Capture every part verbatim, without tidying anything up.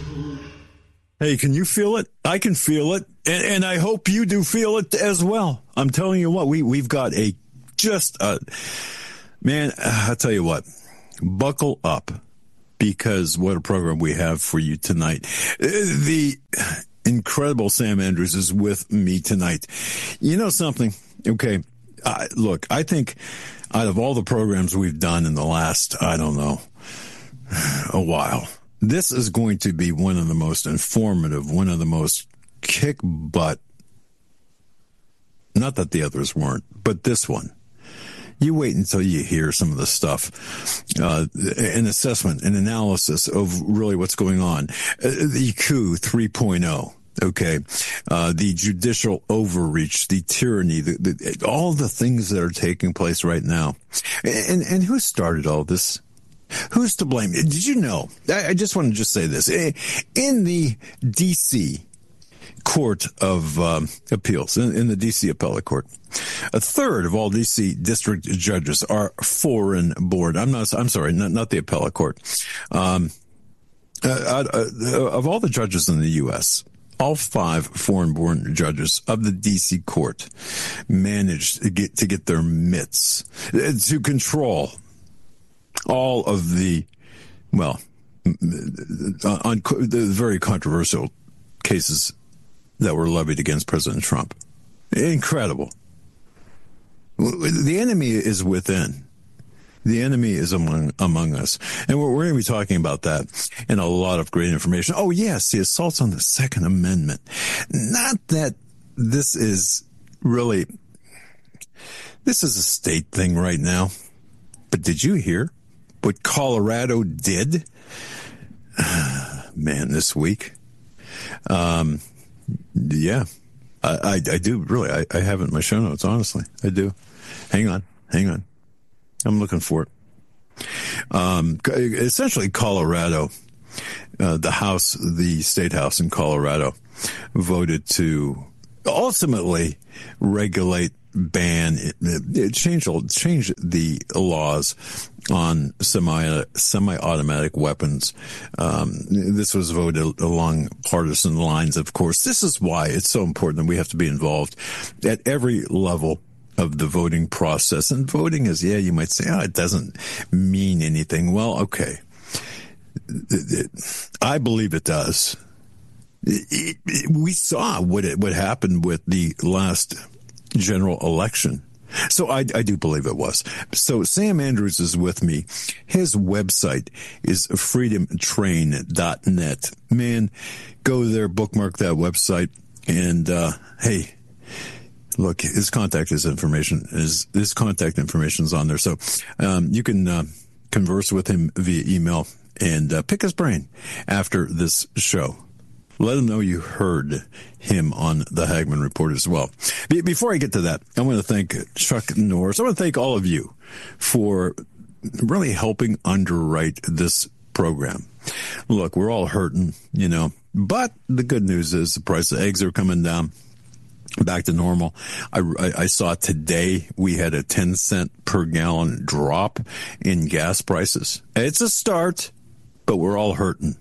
Hey, can you feel it? I can feel it, and, and I hope you do feel it as well. I'm telling you what, we, we've got a just a, man, I'll tell you what, buckle up, because what a program we have for you tonight. The incredible Sam Andrews is with me tonight. You know something? Okay, uh, look, I think out of all the programs we've done in the last, I don't know, a while, this is going to be one of the most informative, one of the most kick butt. Not that the others weren't, but this one. You wait until you hear some of the stuff, uh, an assessment, an analysis of really what's going on. Uh, the coup three point oh. Okay, uh, the judicial overreach, the tyranny, the, the, all the things that are taking place right now. And, and who started all this? Who's to blame? Did you know? I, I just want to just say this. In the D C Court of um, Appeals, in, in the D C Appellate Court, a third of all D C district judges are foreign born. I'm not, I'm sorry, not, not the Appellate Court. Um, uh, uh, of all the judges in the U S, all five foreign-born judges of the D C court managed to get to get their mitts to control all of the, well, on the very controversial cases that were levied against President Trump. Incredible. The enemy is within. The enemy is among among us. And we're, we're going to be talking about that and a lot of great information. Oh, yes, the assaults on the Second Amendment. Not that this is really, this is a state thing right now. But did you hear what Colorado did? Man, this week. Um, yeah, I, I, I do, really. I, I have it in my show notes, honestly. I do. Hang on, hang on. I'm looking for it. Um, essentially, Colorado, uh, the House, the State House in Colorado, voted to ultimately regulate, ban, it, it change, change the laws on semi, semi-automatic weapons. Um, this was voted along partisan lines, of course. This is why it's so important that we have to be involved at every level of the voting process. And voting is, yeah, you might say, oh, it doesn't mean anything. Well, okay. I believe it does. It, it, we saw what it, what happened with the last general election. So I, I do believe it was. So Sam Andrews is with me. His website is freedom train dot net. Man, go there, bookmark that website, and uh, hey, look, his contact his information is his contact information is on there, so um, you can uh, converse with him via email and uh, pick his brain after this show. Let him know you heard him on the Hagmann Report as well. Be- before I get to that, I want to thank Chuck Norris. I want to thank all of you for really helping underwrite this program. Look, we're all hurting, you know, but the good news is the price of eggs are coming down back to normal. I, I, I saw today we had a ten cent per gallon drop in gas prices. It's a start, but we're all hurting.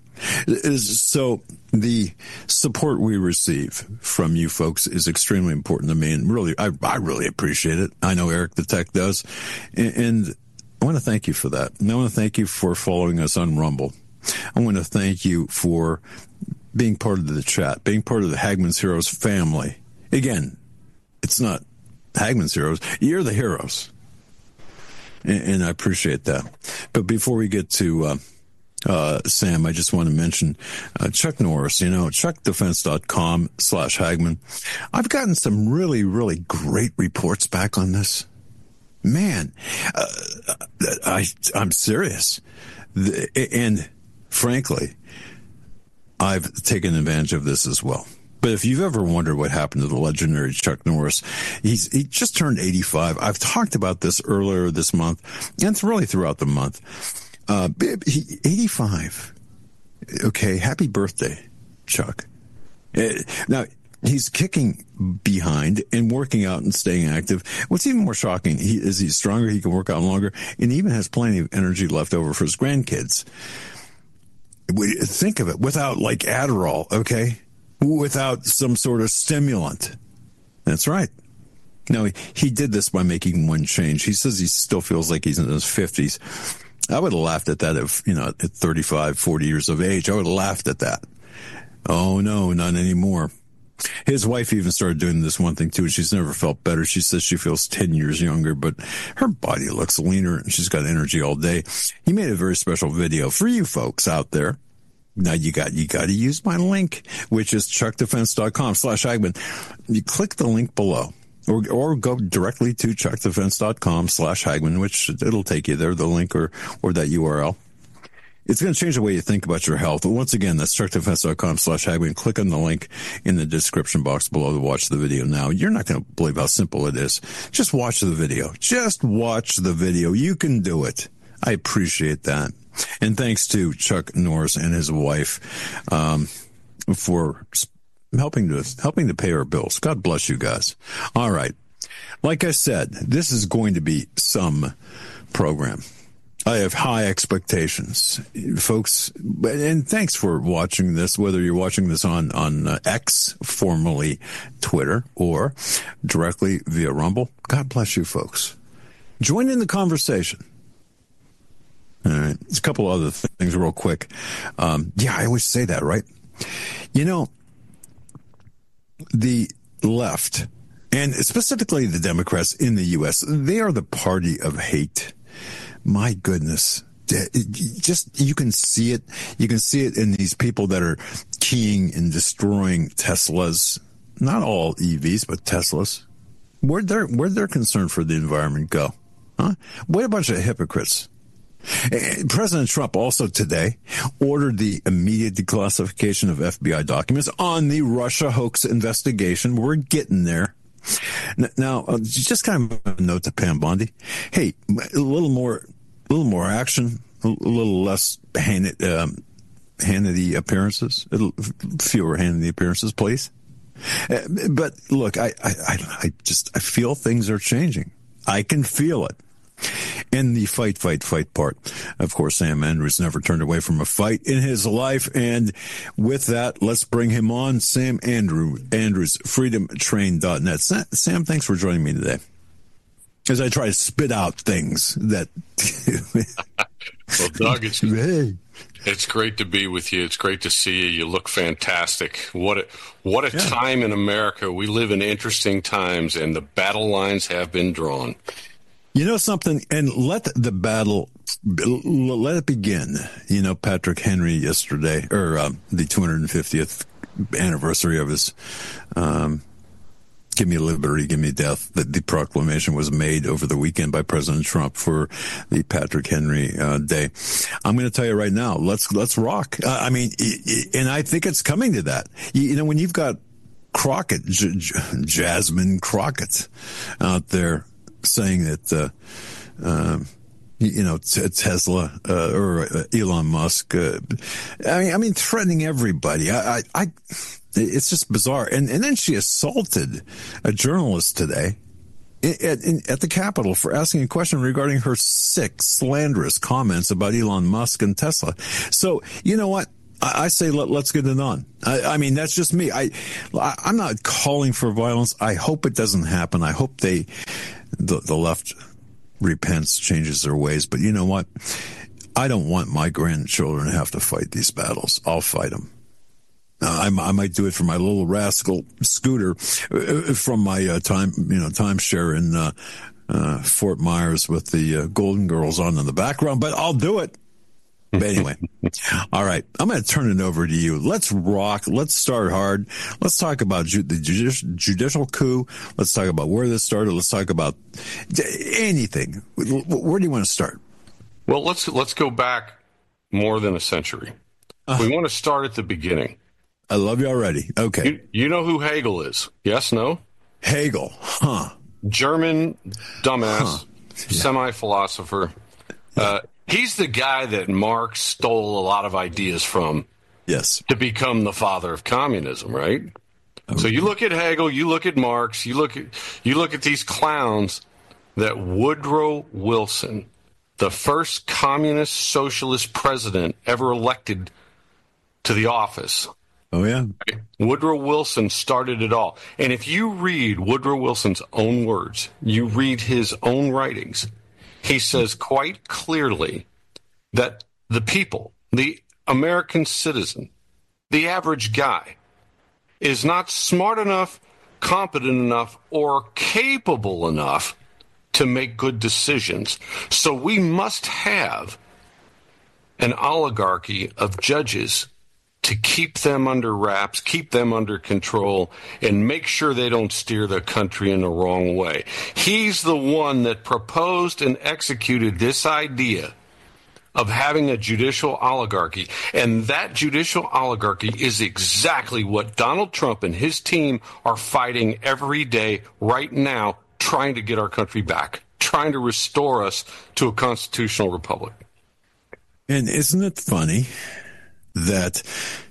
So the support we receive from you folks is extremely important to me, and really, I, I really appreciate it. I know Eric the Tech does, and, and I want to thank you for that. And I want to thank you for following us on Rumble. I want to thank you for being part of the chat, being part of the Hagmann's Heroes family. Again, it's not Hagmann's Heroes. You're the heroes. And, and I appreciate that. But before we get to uh, uh, Sam, I just want to mention uh, Chuck Norris, you know, chuck defense dot com slash Hagmann. I've gotten some really, really great reports back on this. Man, uh, I, I'm serious. The, and frankly, I've taken advantage of this as well. But if you've ever wondered what happened to the legendary Chuck Norris, he's he just turned eighty-five. I've talked about this earlier this month, and it's really throughout the month. Uh, he, eighty-five. Okay, happy birthday, Chuck. Uh, now, he's kicking behind and working out and staying active. What's even more shocking he, is he's stronger, he can work out longer, and he even has plenty of energy left over for his grandkids. Think of it, without like Adderall, okay? Without some sort of stimulant. That's right. No, he, he did this by making one change. He says he still feels like he's in his fifties. I would have laughed at that if, you know, at thirty-five, forty years of age. I would have laughed at that. Oh, no, not anymore. His wife even started doing this one thing, too, and she's never felt better. She says she feels ten years younger, but her body looks leaner, and she's got energy all day. He made a very special video for you folks out there. Now, you got you got to use my link, which is chuckdefense.com slash Hagmann. You click the link below, or or go directly to chuckdefense.com slash Hagmann, which it'll take you there, the link or, or that U R L. It's going to change the way you think about your health. But once again, that's chuckdefense.com slash Hagmann. Click on the link in the description box below to watch the video now. You're not going to believe how simple it is. Just watch the video. Just watch the video. You can do it. I appreciate that. And thanks to Chuck Norris and his wife um, for helping to helping to pay our bills. God bless you guys. All right. Like I said, this is going to be some program. I have high expectations, folks, and thanks for watching this, whether you're watching this on, on uh, X, formerly Twitter, or directly via Rumble. God bless you, folks. Join in the conversation. All right. There's a couple other things real quick. Um, yeah, I always say that, right? You know, the left, and specifically the Democrats in the U S, they are the party of hate. My goodness. Just, you can see it. You can see it in these people that are keying and destroying Teslas. Not all E Vs, but Teslas. Where'd their, where'd their concern for the environment go? Huh? What a bunch of hypocrites. President Trump also today ordered the immediate declassification of F B I documents on the Russia hoax investigation. We're getting there. Now, uh, just kind of a note to Pam Bondi. Hey, a little more, a little more action, a little less Hannity, um, Hannity appearances, a little fewer Hannity appearances, please. Uh, but look, I, I, I, I just, I feel things are changing. I can feel it. In the fight, fight, fight part, of course, Sam Andrews never turned away from a fight in his life. And with that, let's bring him on. Sam Andrew, Andrews, freedom train dot net. Sam, thanks for joining me today. As I try to spit out things that... Well, Doug, it's, hey. It's great to be with you. It's great to see you. You look fantastic. What a, what a yeah. time in America. We live in interesting times, and the battle lines have been drawn. You know something, and let the battle, let it begin. You know, Patrick Henry yesterday, or um, the two hundred fiftieth anniversary of his um, Give Me Liberty, Give Me Death, that the proclamation was made over the weekend by President Trump for the Patrick Henry uh, Day. I'm going to tell you right now, let's let's rock. Uh, I mean, and I think it's coming to that. You, you know, when you've got Crockett, J- J- Jasmine Crockett out there, saying that, uh, um, you know, t- Tesla uh, or uh, Elon Musk, uh, I mean, I mean, threatening everybody. I, I, I, it's just bizarre. And and then she assaulted a journalist today at, at, at the Capitol for asking a question regarding her sick, slanderous comments about Elon Musk and Tesla. So, you know what? I say let, let's get it on. I, I mean, that's just me. I, I'm not calling for violence. I hope it doesn't happen. I hope they, the, the left repents, changes their ways. But you know what? I don't want my grandchildren to have to fight these battles. I'll fight them. Uh, I, I might do it for my little rascal scooter uh, from my uh, time, you know, timeshare in uh, uh, Fort Myers with the uh, Golden Girls on in the background. But I'll do it. But anyway, all right, I'm going to turn it over to you. Let's rock. Let's start hard. Let's talk about ju- the judici- judicial coup. Let's talk about where this started. Let's talk about anything. Where do you want to start? Well, let's let's go back more than a century. Uh, we want to start at the beginning. I love you already. Okay. You, you know who Hegel is? Yes, no? Hegel, huh? German dumbass, huh. Yeah. semi-philosopher. Uh, He's the guy that Marx stole a lot of ideas from. Yes. To become the father of communism, right? Okay. So you look at Hegel, you look at Marx, you look at you look at these clowns that Woodrow Wilson, the first communist socialist president ever elected to the office. Oh, yeah. Woodrow Wilson started it all. And if you read Woodrow Wilson's own words, you read his own writings, he says quite clearly that the people, the American citizen, the average guy, is not smart enough, competent enough, or capable enough to make good decisions. So we must have an oligarchy of judges to keep them under wraps, keep them under control, and make sure they don't steer the country in the wrong way. He's the one that proposed and executed this idea of having a judicial oligarchy. And that judicial oligarchy is exactly what Donald Trump and his team are fighting every day right now, trying to get our country back, trying to restore us to a constitutional republic. And isn't it funny that,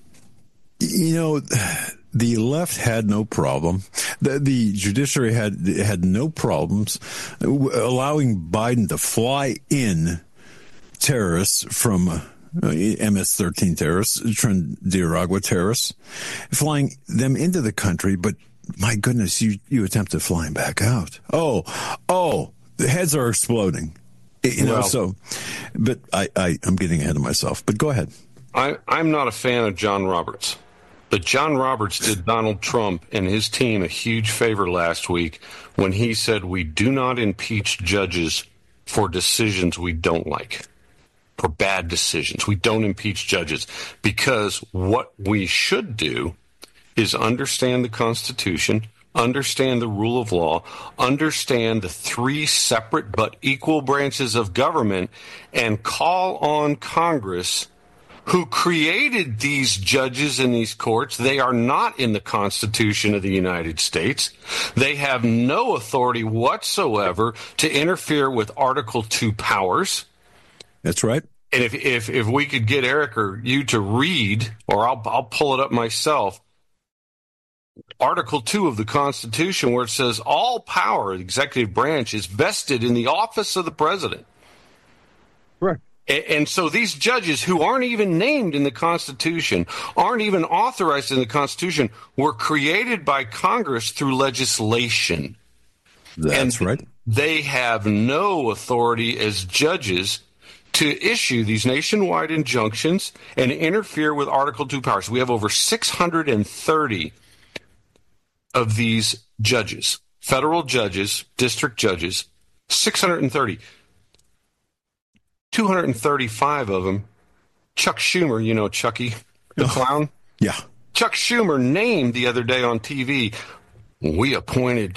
you know, the left had no problem. The, the judiciary had had no problems allowing Biden to fly in terrorists from uh, M S thirteen terrorists, Trinidad terrorists, flying them into the country. But my goodness, you, you attempted flying back out. Oh, oh, the heads are exploding. You know, well, so, but I, I, I'm getting ahead of myself. But go ahead. I, I'm not a fan of John Roberts, but John Roberts did Donald Trump and his team a huge favor last week when he said we do not impeach judges for decisions we don't like, for bad decisions. We don't impeach judges because what we should do is understand the Constitution, understand the rule of law, understand the three separate but equal branches of government, and call on Congress, who created these judges in these courts. They are not in the Constitution of the United States. They have no authority whatsoever to interfere with Article two powers. That's right. And if if if we could get Eric or you to read, or I'll I'll pull it up myself, Article two of the Constitution, where it says all power of the executive branch is vested in the office of the president. Right. And, and so these judges who aren't even named in the Constitution, aren't even authorized in the Constitution, were created by Congress through legislation. That's and right. They have no authority as judges to issue these nationwide injunctions and interfere with Article two powers. We have over six hundred thirty of these judges, federal judges, district judges, six hundred thirty. two hundred thirty-five of them, Chuck Schumer, you know, Chucky, the oh, clown. Yeah. Chuck Schumer named the other day on T V, we appointed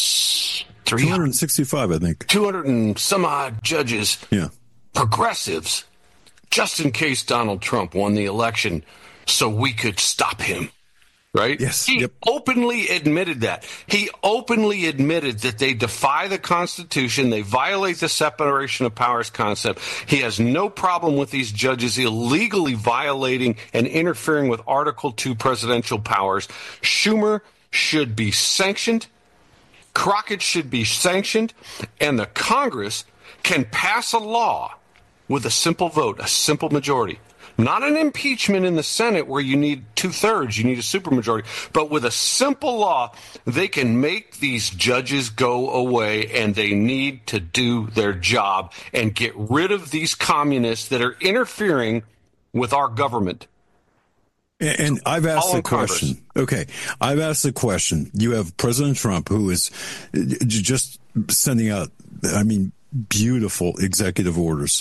two hundred sixty-five, I think. two hundred and some odd judges, yeah, progressives, just in case Donald Trump won the election so we could stop him. Right? Yes. He yep. openly admitted that. He openly admitted that they defy the Constitution. They violate the separation of powers concept. He has no problem with these judges illegally violating and interfering with Article two presidential powers. Schumer should be sanctioned. Crockett should be sanctioned. And the Congress can pass a law with a simple vote, a simple majority. Not an impeachment in the Senate where you need two-thirds, you need a supermajority, but with a simple law, they can make these judges go away, and they need to do their job and get rid of these communists that are interfering with our government. And I've asked the question. Okay, I've asked the question. You have President Trump, who is just sending out, I mean, beautiful executive orders,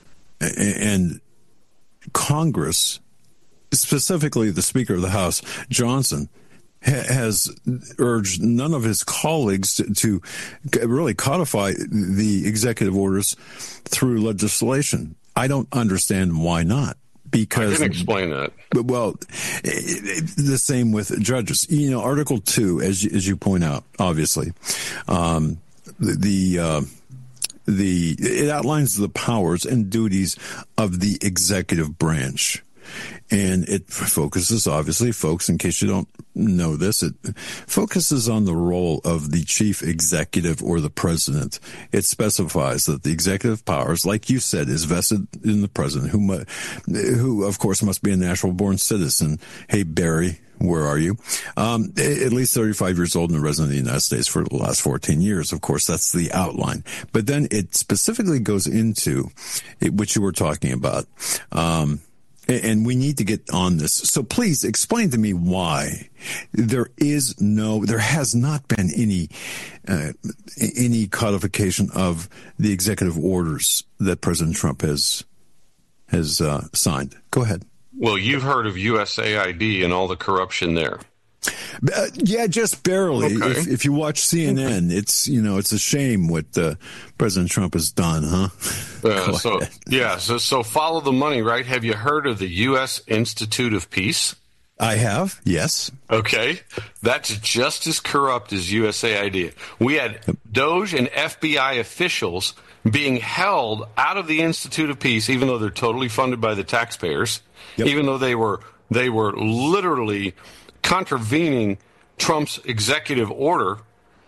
and Congress, specifically the Speaker of the House, Johnson, ha- has urged none of his colleagues to, to really codify the executive orders through legislation. I don't understand why not. Because I can explain that. Well, the same with judges. You know, Article two, as you, as you point out, obviously, um, the. the uh, The it outlines the powers and duties of the executive branch, and it focuses, obviously, folks, in case you don't know this. It focuses on the role of the chief executive or the president. It specifies that the executive powers, like you said, is vested in the president, who, mu- who of course, must be a natural-born citizen. Hey, Barry, where are you? Um, at least thirty-five years old and a resident of the United States for the last fourteen years. Of course, that's the outline. But then it specifically goes into it, which you were talking about. Um, and we need to get on this. So please explain to me why there is no, there has not been any, uh, any codification of the executive orders that President Trump has, has, uh, signed. Go ahead. Well, you've heard of U S A I D and all the corruption there. Uh, yeah, just barely. Okay. If, if you watch C N N, okay. it's, you know, it's a shame what uh, President Trump has done, huh? Uh, so, yeah, so, so follow the money, right? Have you heard of the U S Institute of Peace? I have, yes. Okay. That's just as corrupt as U S A I D. We had Doge and F B I officials being held out of the Institute of Peace, even though they're totally funded by the taxpayers, yep. even though they were they were literally contravening Trump's executive order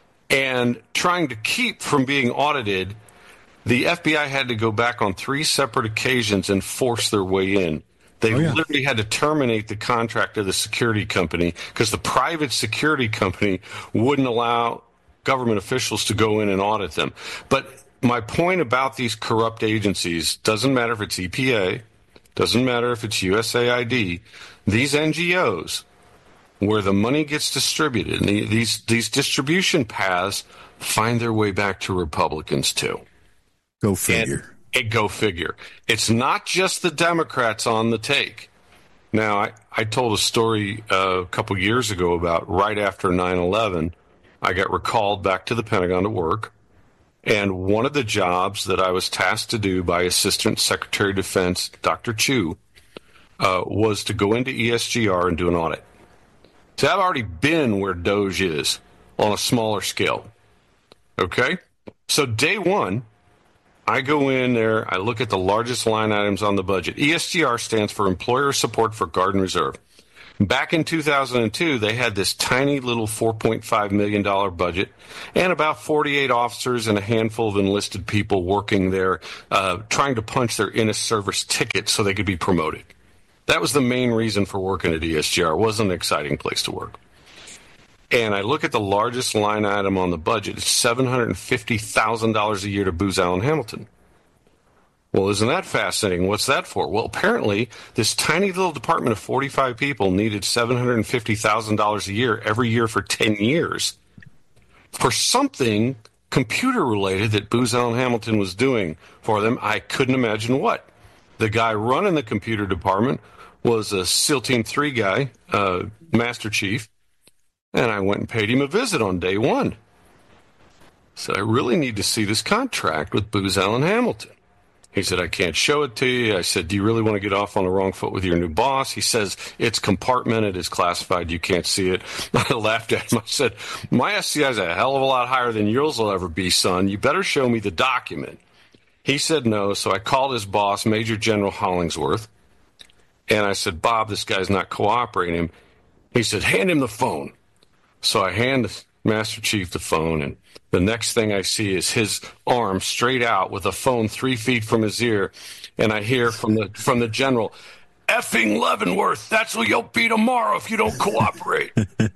and trying to keep from being audited. The F B I had to go back on three separate occasions and force their way in. They oh, yeah. literally had to terminate the contract of the security company because the private security company wouldn't allow government officials to go in and audit them. But my point about these corrupt agencies, doesn't matter if it's E P A, doesn't matter if it's U S A I D, these N G Os, where the money gets distributed, and these, these distribution paths find their way back to Republicans too. Go figure. And, and go figure. It's not just the Democrats on the take. Now, I, I told a story uh, a couple years ago about right after nine eleven, I got recalled back to the Pentagon to work. And one of the jobs that I was tasked to do by Assistant Secretary of Defense, Doctor Chu, uh, was to go into E S G R and do an audit. So I've already been where Doge is on a smaller scale. Okay? So day one, I go in there, I look at the largest line items on the budget. E S G R stands for Employer Support for Guard and Reserve. Back in two thousand two, they had this tiny little four point five million dollars budget and about forty-eight officers and a handful of enlisted people working there, uh, trying to punch their in-service ticket so they could be promoted. That was the main reason for working at E S G R. It wasn't an exciting place to work. And I look at the largest line item on the budget. It's seven hundred fifty thousand dollars a year to Booz Allen Hamilton. Well, isn't that fascinating? What's that for? Well, apparently, this tiny little department of forty-five people needed seven hundred fifty thousand dollars a year every year for ten years for something computer-related that Booz Allen Hamilton was doing for them. I couldn't imagine what. The guy running the computer department was a SEAL Team three guy, uh, Master Chief, and I went and paid him a visit on day one. So I really need to see this contract with Booz Allen Hamilton. He said, I can't show it to you. I said, do you really want to get off on the wrong foot with your new boss? He says, it's compartmented, it's classified, you can't see it. I laughed at him. I said, my S C I is a hell of a lot higher than yours will ever be, son. You better show me the document. He said no, so I called his boss, Major General Hollingsworth, and I said, Bob, this guy's not cooperating. He said, hand him the phone. So I hand the Master Chief the phone, and the next thing I see is his arm straight out with a phone three feet from his ear, and I hear from the from the general, effing Leavenworth, that's what you'll be tomorrow if you don't cooperate.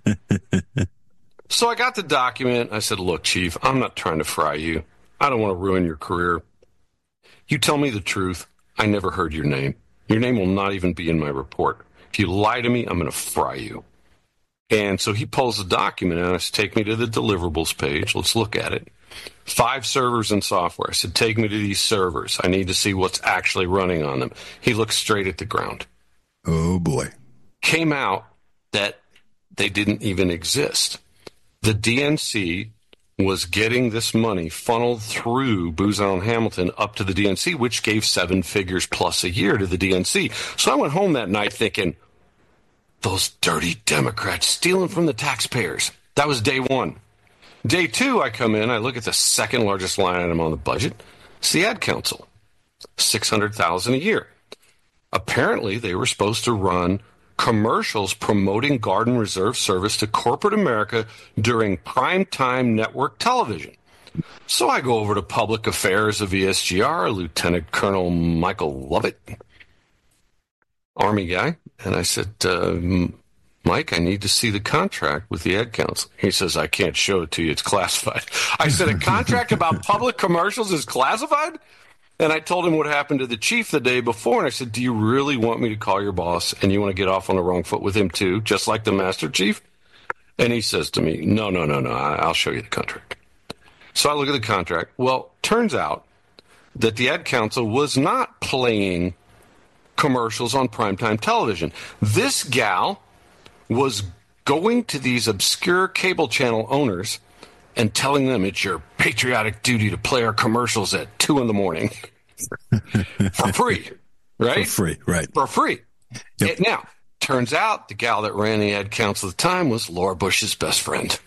So I got the document. I said, look, Chief, I'm not trying to fry you. I don't want to ruin your career. You tell me the truth. I never heard your name. Your name will not even be in my report. If you lie to me, I'm going to fry you. And so he pulls the document out. I said, take me to the deliverables page. Let's look at it. Five servers and software. I said, take me to these servers. I need to see what's actually running on them. He looked straight at the ground. Oh, boy. Came out that they didn't even exist. The D N C was getting this money funneled through Booz Allen Hamilton up to the D N C, which gave seven figures plus a year to the D N C. So I went home that night thinking, those dirty Democrats stealing from the taxpayers. That was day one. Day two, I come in, I look at the second largest line item on the budget. It's the Ad Council, six hundred thousand dollars a year. Apparently, they were supposed to run commercials promoting Guard and Reserve service to corporate America during primetime network television. So I go over to Public Affairs of E S G R, Lieutenant Colonel Michael Lovett, Army guy, and I said, uh, Mike, I need to see the contract with the Ad Council. He says, I can't show it to you. It's classified. I said, a contract about public commercials is classified? And I told him what happened to the chief the day before, and I said, do you really want me to call your boss, and you want to get off on the wrong foot with him too, just like the Master Chief? And he says to me, no, no, no, no, I'll show you the contract. So I look at the contract. Well, turns out that the Ad Council was not playing commercials on primetime television. This gal was going to these obscure cable channel owners and telling them it's your patriotic duty to play our commercials at two in the morning for free, right? For free, right. For free. Yep. It, now, turns out the gal that ran the Ad Council at the time was Laura Bush's best friend.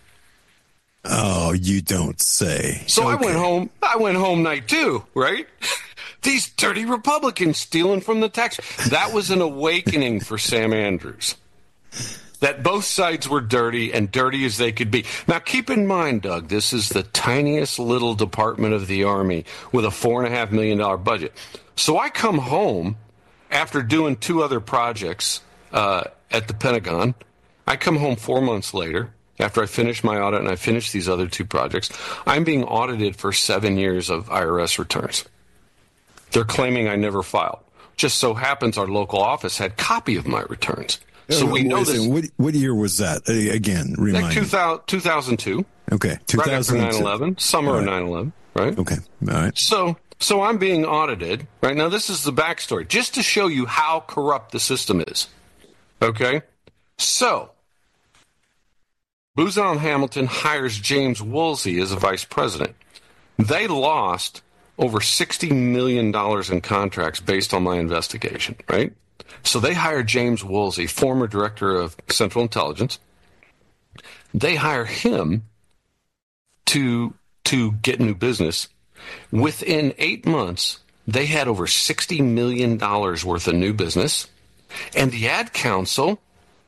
Oh, you don't say. So okay. I went home. I went home night two, right? These dirty Republicans stealing from the tax. That was an awakening for Sam Andrews. That both sides were dirty, and dirty as they could be. Now, keep in mind, Doug, this is the tiniest little department of the Army with a four and a half million dollar budget. So I come home after doing two other projects uh, at the Pentagon. I come home four months later after I finish my audit and I finish these other two projects. I'm being audited for seven years of I R S returns. They're claiming I never filed. Just so happens our local office had copy of my returns. So we know this. What, what year was that? Again, remind like me. two thousand two. Okay, two thousand two. Right after nine eleven, summer right. of nine eleven, right? Okay, all right. So, so I'm being audited, right? Now, this is the backstory, just to show you how corrupt the system is, okay? So, Booz Allen Hamilton hires James Woolsey as a vice president. They lost over sixty million dollars in contracts based on my investigation, right? So they hire James Woolsey, former director of Central Intelligence. They hire him to to get new business. Within eight months, they had over sixty million dollars worth of new business. And the Ad Council,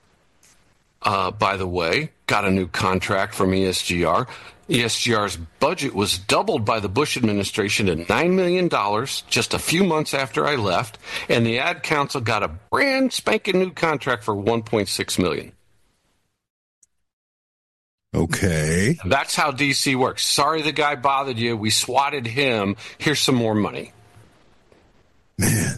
uh, by the way, got a new contract from E S G R. E S G R's budget was doubled by the Bush administration to nine million dollars just a few months after I left, and the Ad Council got a brand spanking new contract for one point six million dollars. Okay. That's how D C works. Sorry the guy bothered you. We swatted him. Here's some more money. Man.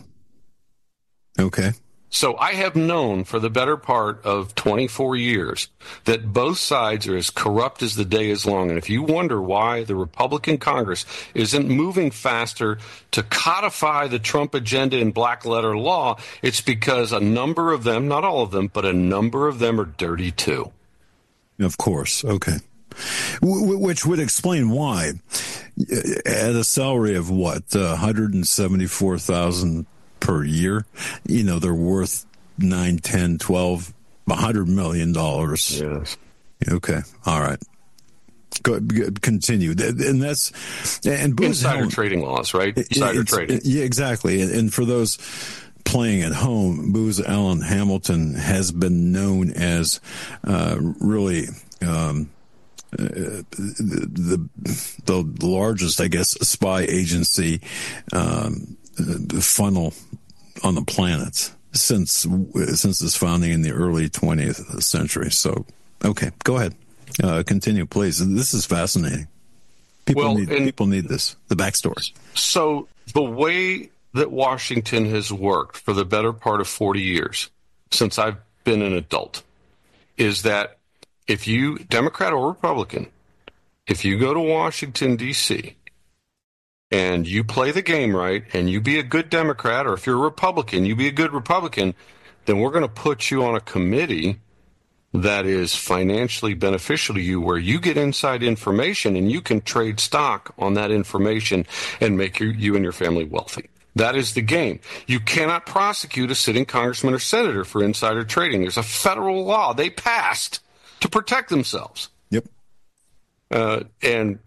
Okay. So I have known for the better part of twenty-four years that both sides are as corrupt as the day is long. And if you wonder why the Republican Congress isn't moving faster to codify the Trump agenda in black letter law, it's because a number of them, not all of them, but a number of them are dirty too. Of course. Okay. W- which would explain why at a salary of what, uh, one hundred seventy-four thousand dollars per year, you know, they're worth nine, ten, twelve, one hundred million dollars. Yes. Okay. All right. Go, continue. And that's, and Booz insider Allen, trading laws, right? Insider trading. Yeah, exactly. And, and for those playing at home, Booz Allen Hamilton has been known as uh, really um, uh, the, the the largest, I guess, spy agency um, funnel on the planet since since its founding in the early twentieth century. So, okay, go ahead, uh, continue, please. This is fascinating. People well, need people need this. The backstory. So the way that Washington has worked for the better part of forty years, since I've been an adult, is that if you, Democrat or Republican, if you go to Washington, D C, and you play the game right, and you be a good Democrat, or if you're a Republican, you be a good Republican, then we're going to put you on a committee that is financially beneficial to you, where you get inside information and you can trade stock on that information and make your, you and your family wealthy. That is the game. You cannot prosecute a sitting congressman or senator for insider trading. There's a federal law they passed to protect themselves. Yep. Uh, and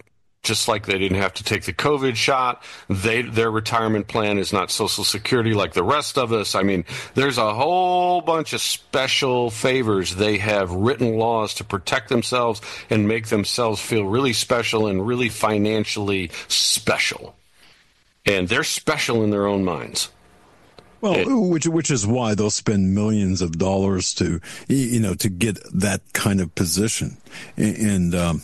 just like they didn't have to take the COVID shot. They, their retirement plan is not Social Security like the rest of us. I mean, there's a whole bunch of special favors. They have written laws to protect themselves and make themselves feel really special and really financially special. And they're special in their own minds. Well, it, which which is why they'll spend millions of dollars to, you know, to get that kind of position. And um,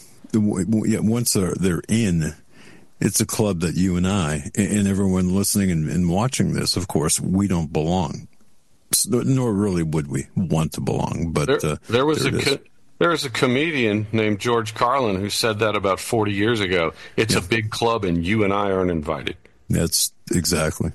once they're, they're in, it's a club that you and I and everyone listening and, and watching this, of course, we don't belong. Nor really would we want to belong. But there, uh, there was there a co- there was a comedian named George Carlin who said that about forty years ago. It's yeah. a big club, and you and I aren't invited. That's exactly.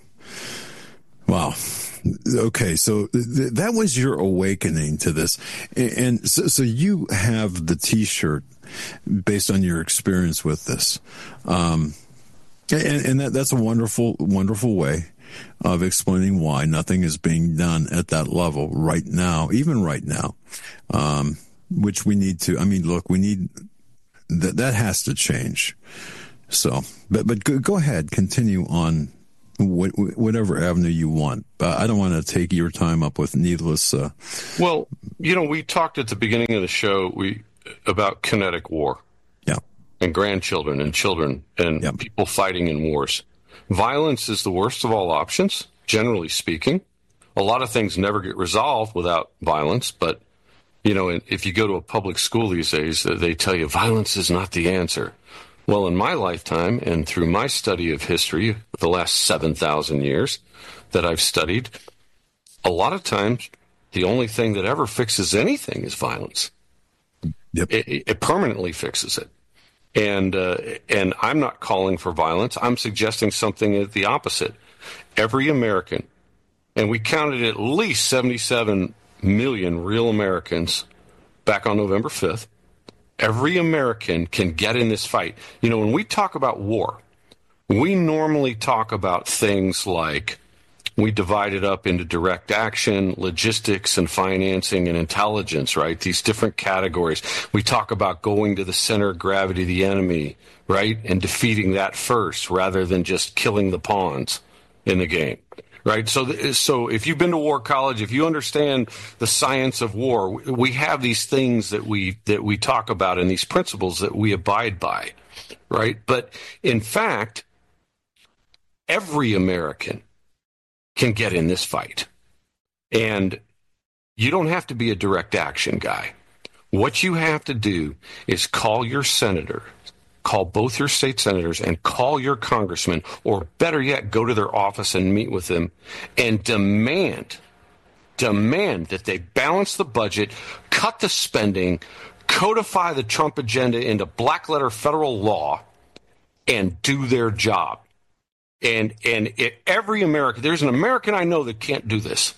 Wow. Okay, so th- that was your awakening to this. And, and so, so you have the T-shirt based on your experience with this. Um, and and that, that's a wonderful, wonderful way of explaining why nothing is being done at that level right now, even right now, um, which we need to, I mean, look, we need, that that has to change. So, but, but go, go ahead, continue on whatever avenue you want. But I don't want to take your time up with needless. Uh... Well, you know, we talked at the beginning of the show we about kinetic war. Yeah. And grandchildren and children and yeah. people fighting in wars. Violence is the worst of all options, generally speaking. A lot of things never get resolved without violence. But, you know, if you go to a public school these days, they tell you violence is not the answer. Well, in my lifetime and through my study of history, the last seven thousand years that I've studied, a lot of times the only thing that ever fixes anything is violence. Yep. It, it permanently fixes it. And uh, and I'm not calling for violence. I'm suggesting something the opposite. Every American, and we counted at least seventy-seven million real Americans back on November fifth, every American can get in this fight. You know, when we talk about war, we normally talk about things like we divide it up into direct action, logistics, and financing and intelligence, right? These different categories. We talk about going to the center of gravity of the enemy, right? And defeating that first rather than just killing the pawns in the game. Right. So, so if you've been to war college, if you understand the science of war, we have these things that we that we talk about and these principles that we abide by. Right. But in fact, every American can get in this fight. And you don't have to be a direct action guy. What you have to do is call your senator. Call both your state senators and call your congressman, or better yet, go to their office and meet with them and demand, demand that they balance the budget, cut the spending, codify the Trump agenda into black letter federal law, and do their job. And and it, every American, there's an American I know that can't do this.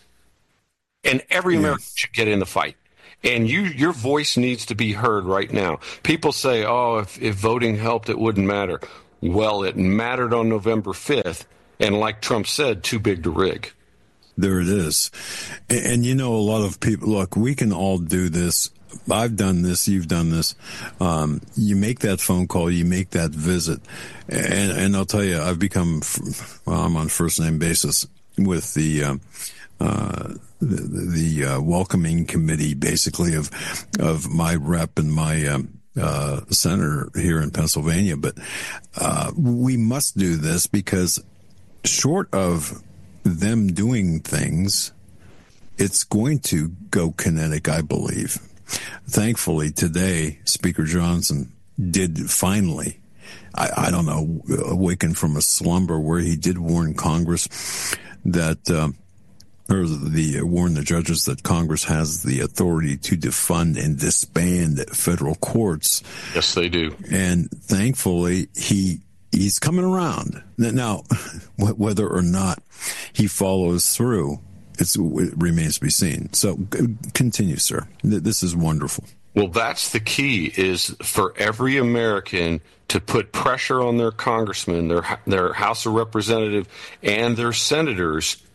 And every yes. American should get in the fight. And you, your voice needs to be heard right now. People say, oh, if, if voting helped, it wouldn't matter. Well, it mattered on November fifth. And like Trump said, too big to rig. There it is. And, and you know, a lot of people, look, we can all do this. I've done this. You've done this. Um, you make that phone call. You make that visit. And, and I'll tell you, I've become, well, I'm on first name basis with the, um, uh, the, the uh, welcoming committee, basically, of of my rep and my um, uh, senator here in Pennsylvania. But uh, we must do this because short of them doing things, it's going to go kinetic, I believe. Thankfully, today, Speaker Johnson did finally, I, I don't know, awaken from a slumber where he did warn Congress that... Uh, or the warn the judges that Congress has the authority to defund and disband federal courts. Yes, they do. And thankfully, he he's coming around. Now, whether or not he follows through, it's, it remains to be seen. So continue, sir. This is wonderful. Well, that's the key, is for every American to put pressure on their congressman, their their House of Representatives, and their senators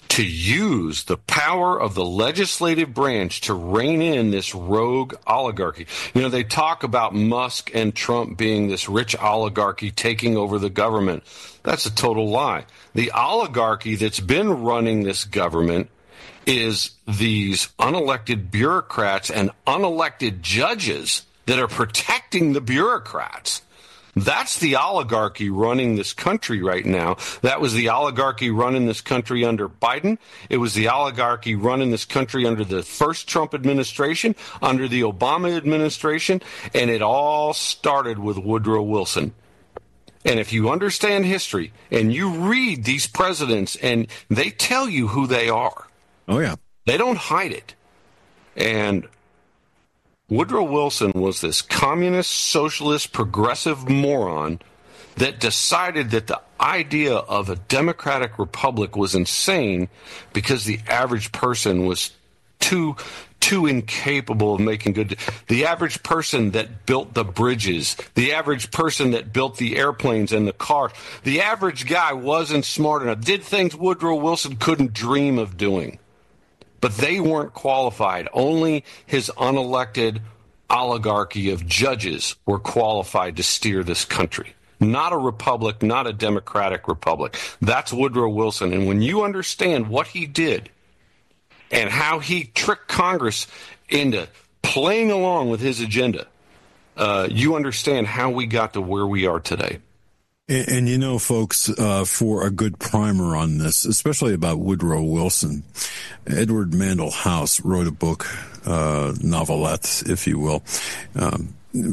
to use the power of the legislative branch to rein in this rogue oligarchy. You know, they talk about Musk and Trump being this rich oligarchy taking over the government. That's a total lie. The oligarchy that's been running this government is these unelected bureaucrats and unelected judges that are protecting the bureaucrats. That's the oligarchy running this country right now. That was the oligarchy running this country under Biden. It was the oligarchy running this country under the first Trump administration, under the Obama administration, and it all started with Woodrow Wilson. And if you understand history and you read these presidents and they tell you who they are. Oh, yeah. They don't hide it. And Woodrow Wilson was this communist, socialist, progressive moron that decided that the idea of a democratic republic was insane because the average person was too too incapable of making good. The average person that built the bridges, the average person that built the airplanes and the cars, the average guy wasn't smart enough, did things Woodrow Wilson couldn't dream of doing. But they weren't qualified. Only his unelected oligarchy of judges were qualified to steer this country. Not a republic, not a democratic republic. That's Woodrow Wilson. And when you understand what he did and how he tricked Congress into playing along with his agenda, uh, you understand how we got to where we are today. And, and you know, folks, uh, for a good primer on this, especially about Woodrow Wilson, Edward Mandell House wrote a book, uh, novelette, if you will, um,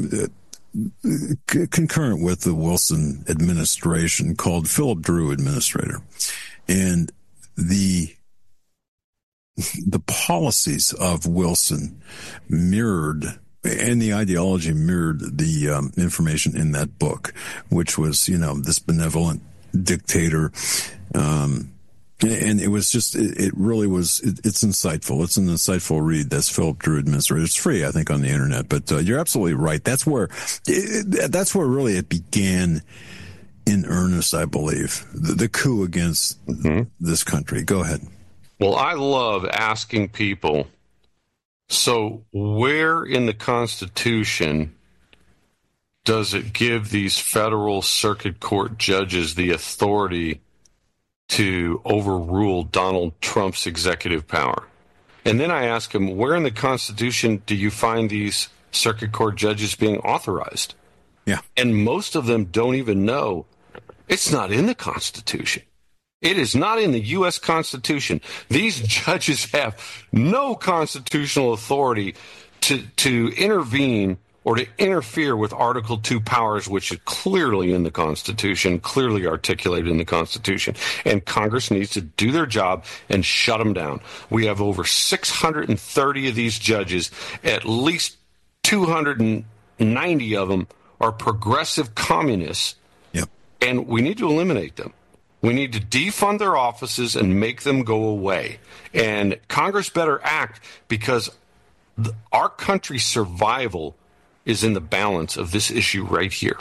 c- concurrent with the Wilson administration, called Philip Drew Administrator. And the the policies of Wilson mirrored, and the ideology mirrored the um, information in that book, which was, you know, this benevolent dictator. Um, and it was just, it, it really was, it, it's insightful. It's an insightful read. That's Philip Drew Administrator. It's free, I think, on the internet, but uh, you're absolutely right. That's where, it, that's where really it began in earnest, I believe, the, the coup against mm-hmm. this country. Go ahead. Well, I love asking people, so where in the Constitution does it give these federal circuit court judges the authority to overrule Donald Trump's executive power? And then I ask them, where in the Constitution do you find these circuit court judges being authorized? Yeah. And most of them don't even know it's not in the Constitution. It is not in the U S Constitution. These judges have no constitutional authority to to intervene or to interfere with Article two powers, which is clearly in the Constitution, clearly articulated in the Constitution. And Congress needs to do their job and shut them down. We have over six hundred thirty of these judges. At least two hundred ninety of them are progressive communists. Yep. And we need to eliminate them. We need to defund their offices and make them go away. And Congress better act, because the, our country's survival is in the balance of this issue right here.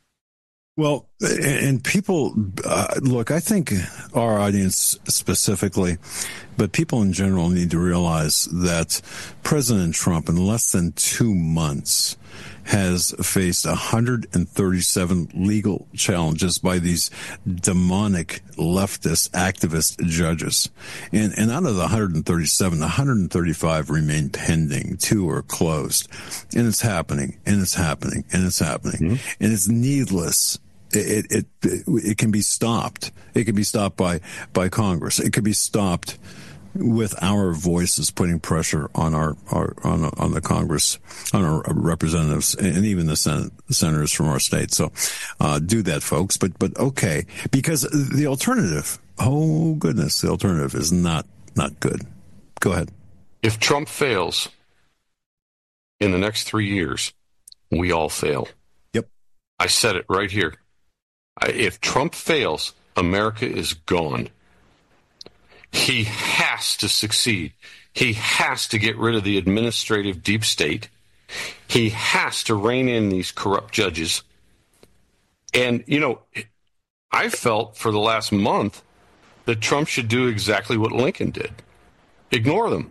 Well, and people, uh, look, I think our audience specifically, but people in general need to realize that President Trump, in less than two months, has faced one hundred thirty-seven legal challenges by these demonic leftist activist judges. And, and out of the one hundred thirty-seven, one hundred thirty-five remain pending. Two are closed. And it's happening, and it's happening, and it's happening. Mm-hmm. And it's needless. It, it, it, it can be stopped. It can be stopped by, by Congress. It could be stopped with our voices putting pressure on our, our on on the Congress, on our representatives, and even the Senate, senators from our state. So, uh, do that, folks. But but okay, because the alternative, oh goodness, the alternative is not not good. Go ahead. If Trump fails in the next three years, we all fail. Yep. I said it right here. If Trump fails, America is gone. He has to succeed. He has to get rid of the administrative deep state. He has to rein in these corrupt judges. And, you know, I felt for the last month that Trump should do exactly what Lincoln did. Ignore them.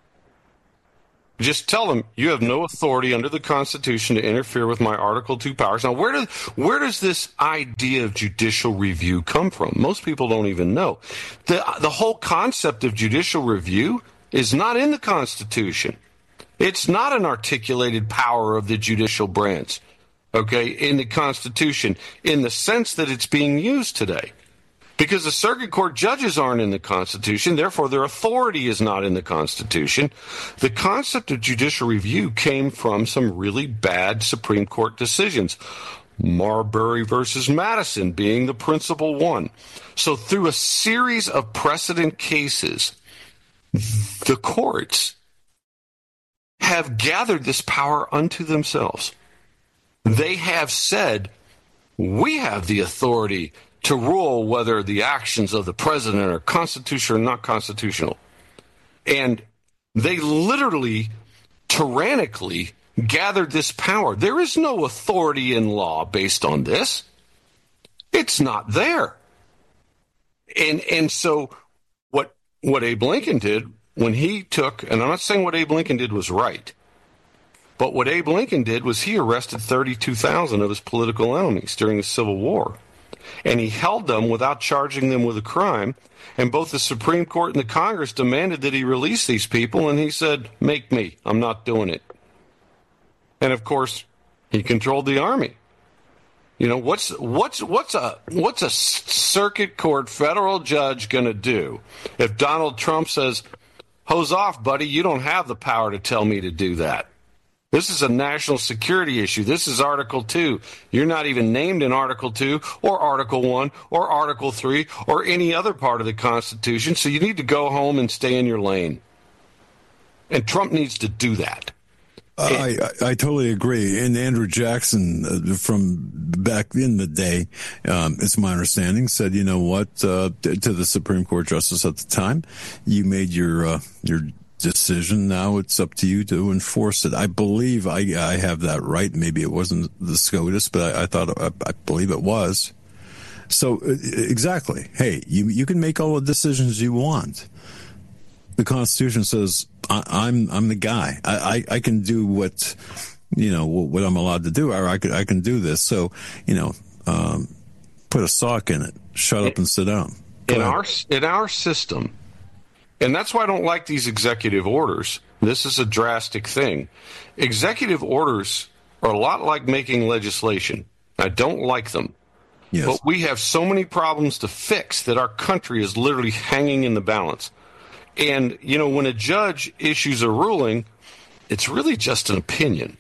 Just tell them you have no authority under the Constitution to interfere with my Article two powers. Now, where does where does this idea of judicial review come from? Most people don't even know. The, the whole concept of judicial review is not in the Constitution. It's not an articulated power of the judicial branch, okay, in the Constitution, in the sense that it's being used today. Because the circuit court judges aren't in the Constitution, therefore their authority is not in the Constitution. The concept of judicial review came from some really bad Supreme Court decisions, Marbury versus Madison being the principal one. So through a series of precedent cases, the courts have gathered this power unto themselves. They have said, we have the authority to rule whether the actions of the president are constitutional or not constitutional. And they literally, tyrannically gathered this power. There is no authority in law based on this. It's not there. And and so what what Abe Lincoln did when he took, and I'm not saying what Abe Lincoln did was right, but what Abe Lincoln did was he arrested thirty-two thousand of his political enemies during the Civil War. And he held them without charging them with a crime. And both the Supreme Court and the Congress demanded that he release these people. And he said, make me. I'm not doing it. And, of course, he controlled the army. You know, what's what's what's a what's a circuit court federal judge going to do if Donald Trump says, hose off, buddy, you don't have the power to tell me to do that? This is a national security issue. This is Article two. You're not even named in Article two or Article one or Article three or any other part of the Constitution, so you need to go home and stay in your lane. And Trump needs to do that. I, I, I totally agree. And Andrew Jackson, uh, from back in the day, um, it's my understanding, said, you know what, uh, to the Supreme Court justice at the time, you made your uh, your decision. Now it's up to you to enforce it. I believe I, I have that right. Maybe it wasn't the SCOTUS, but I, I thought I, I believe it was. So exactly. Hey, you you can make all the decisions you want. The Constitution says I, I'm I'm the guy. I, I, I can do what you know what I'm allowed to do. Or I can I can do this. So you know, um, put a sock in it. Shut up and sit down. Go in ahead. our in our system. And that's why I don't like these executive orders. This is a drastic thing. Executive orders are a lot like making legislation. I don't like them. Yes. But we have so many problems to fix that our country is literally hanging in the balance. And, you know, when a judge issues a ruling, it's really just an opinion.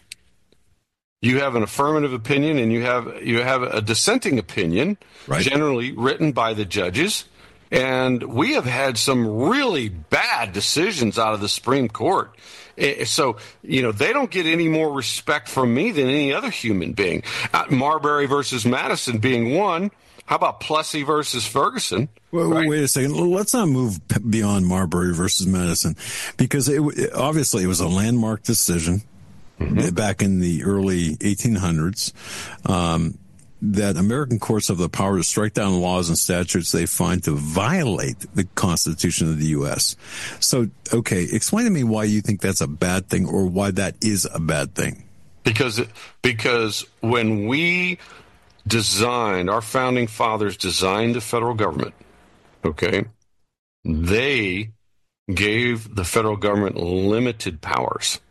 You have an affirmative opinion and you have you have a dissenting opinion, right, generally written by the judges. And we have had some really bad decisions out of the Supreme Court. So, you know, they don't get any more respect from me than any other human being. Uh, Marbury versus Madison being one. How about Plessy versus Ferguson? Well, right? Wait a second. Let's not move beyond Marbury versus Madison, because it, it, obviously it was a landmark decision mm-hmm. back in the early eighteen hundreds. Um, that American courts have the power to strike down laws and statutes they find to violate the Constitution of the U S. So, okay, explain to me why you think that's a bad thing, or why that is a bad thing. Because because when we designed, our founding fathers designed the federal government, okay, they gave the federal government limited powers.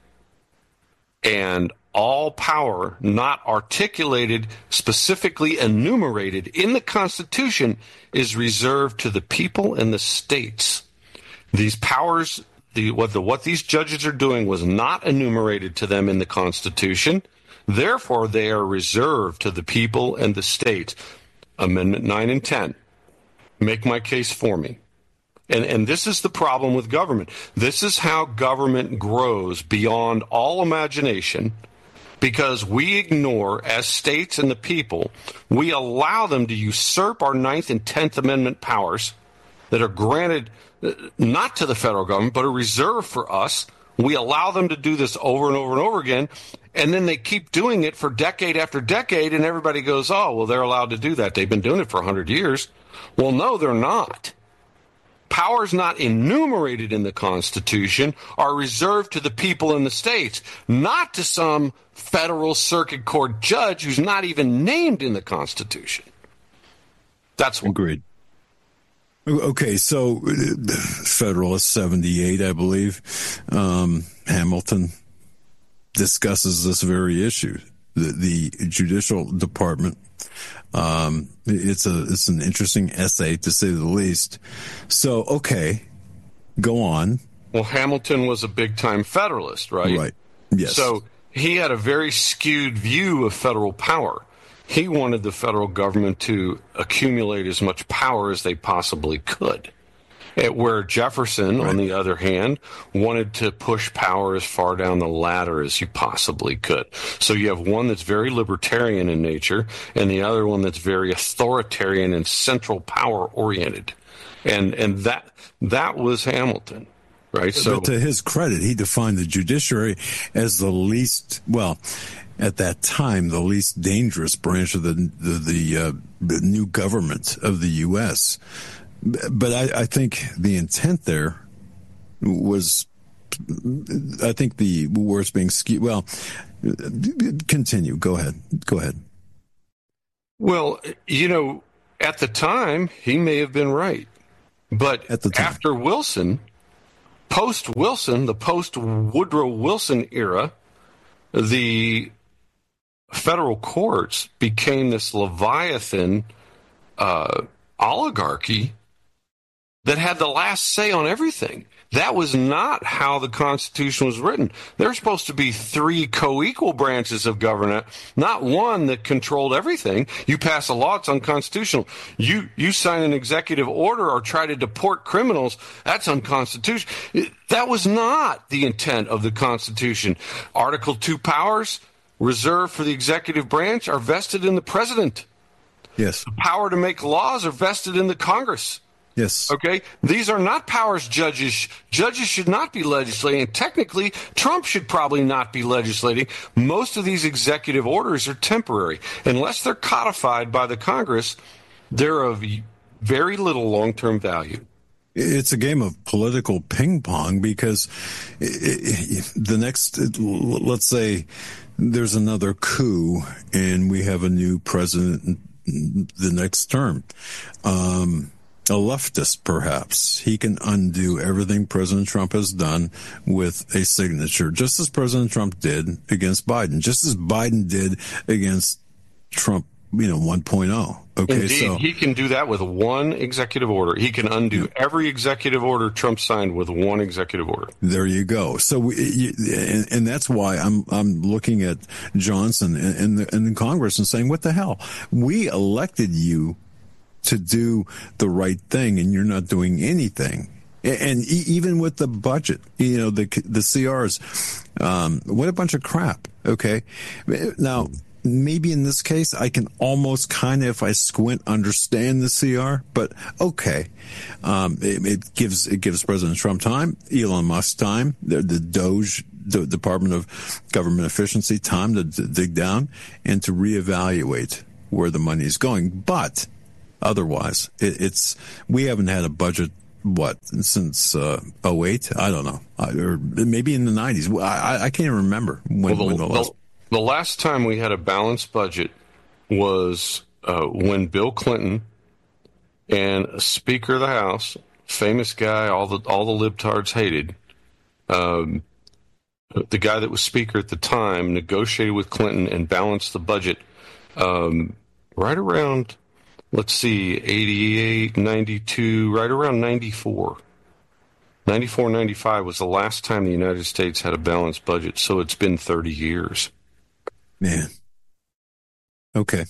And all power not articulated, specifically enumerated in the Constitution, is reserved to the people and the states. These powers, the, what, the, what these judges are doing was not enumerated to them in the Constitution. Therefore, they are reserved to the people and the states. Amendment nine and ten. Make my case for me. And, and this is the problem with government. This is how government grows beyond all imagination, because we ignore, as states and the people, we allow them to usurp our Ninth and Tenth Amendment powers that are granted not to the federal government, but are reserved for us. We allow them to do this over and over and over again, and then they keep doing it for decade after decade, and everybody goes, oh, well, they're allowed to do that. They've been doing it for one hundred years. Well, no, they're not. powers not enumerated in the Constitution are reserved to the people in the states, not to some federal circuit court judge who's not even named in the Constitution. That's what. Agreed. Okay, so Federalist seventy-eight, I believe, um, Hamilton discusses this very issue. The, the judicial department. Um, it's a it's an interesting essay, to say the least. So, okay, go on. Well, Hamilton was a big-time Federalist, right? Right. Yes. So he had a very skewed view of federal power. He wanted the federal government to accumulate as much power as they possibly could. Where Jefferson, right, on the other hand, wanted to push power as far down the ladder as you possibly could. So you have one that's very libertarian in nature, and the other one that's very authoritarian and central power oriented. And and that that was Hamilton, right? But, so, but to his credit, he defined the judiciary as the least, well, at that time, the least dangerous branch of the the, the, uh, the new government of the U S But I, I think the intent there was, I think the words being skewed. Well, continue. Go ahead. Go ahead. Well, you know, at the time, he may have been right. But at the time, after Wilson, post-Wilson, the post-Woodrow Wilson era, the federal courts became this Leviathan uh, oligarchy that had the last say on everything. That was not how the Constitution was written. There were supposed to be three co-equal branches of government, not one that controlled everything. You pass a law, it's unconstitutional. You you sign an executive order or try to deport criminals, that's unconstitutional. That was not the intent of the Constitution. Article two powers reserved for the executive branch are vested in the president. Yes. The power to make laws are vested in the Congress. Yes. Okay. These are not powers judges. Judges should not be legislating. And technically, Trump should probably not be legislating. Most of these executive orders are temporary. Unless they're codified by the Congress, they're of very little long-term value. It's a game of political ping pong because the next, let's say there's another coup and we have a new president the next term. Um, A leftist, perhaps. He can undo everything President Trump has done with a signature, just as President Trump did against Biden, just as Biden did against Trump, you know, one point oh. Okay, Indeed, so he can do that with one executive order. He can undo yeah. every executive order Trump signed with one executive order. There you go. So, we, you, and, and that's why I'm I'm looking at Johnson and, and, the, and the Congress and saying, what the hell? We elected you to do the right thing, and you're not doing anything. And even with the budget, you know, the the C Rs, um, what a bunch of crap. Okay, now maybe in this case I can almost kind of, if I squint, understand the C R, but okay, um, it, it gives it gives President Trump time, Elon Musk time, the, the Doge, the Department of Government Efficiency time to, to dig down and to reevaluate where the money is going, but. Otherwise, it, it's we haven't had a budget, what, since uh, oh eight? I don't know. I, or maybe in the nineties. I, I can't even remember when, well, the, when the last... The, the last time we had a balanced budget was uh, when Bill Clinton and Speaker of the House, famous guy, all the all the libtards hated, um, the guy that was Speaker at the time, negotiated with Clinton and balanced the budget um, right around... Let's see, eighty-eight, ninety-two, right around ninety-four. ninety-four, ninety-five was the last time the United States had a balanced budget, so it's been thirty years. Man. Okay.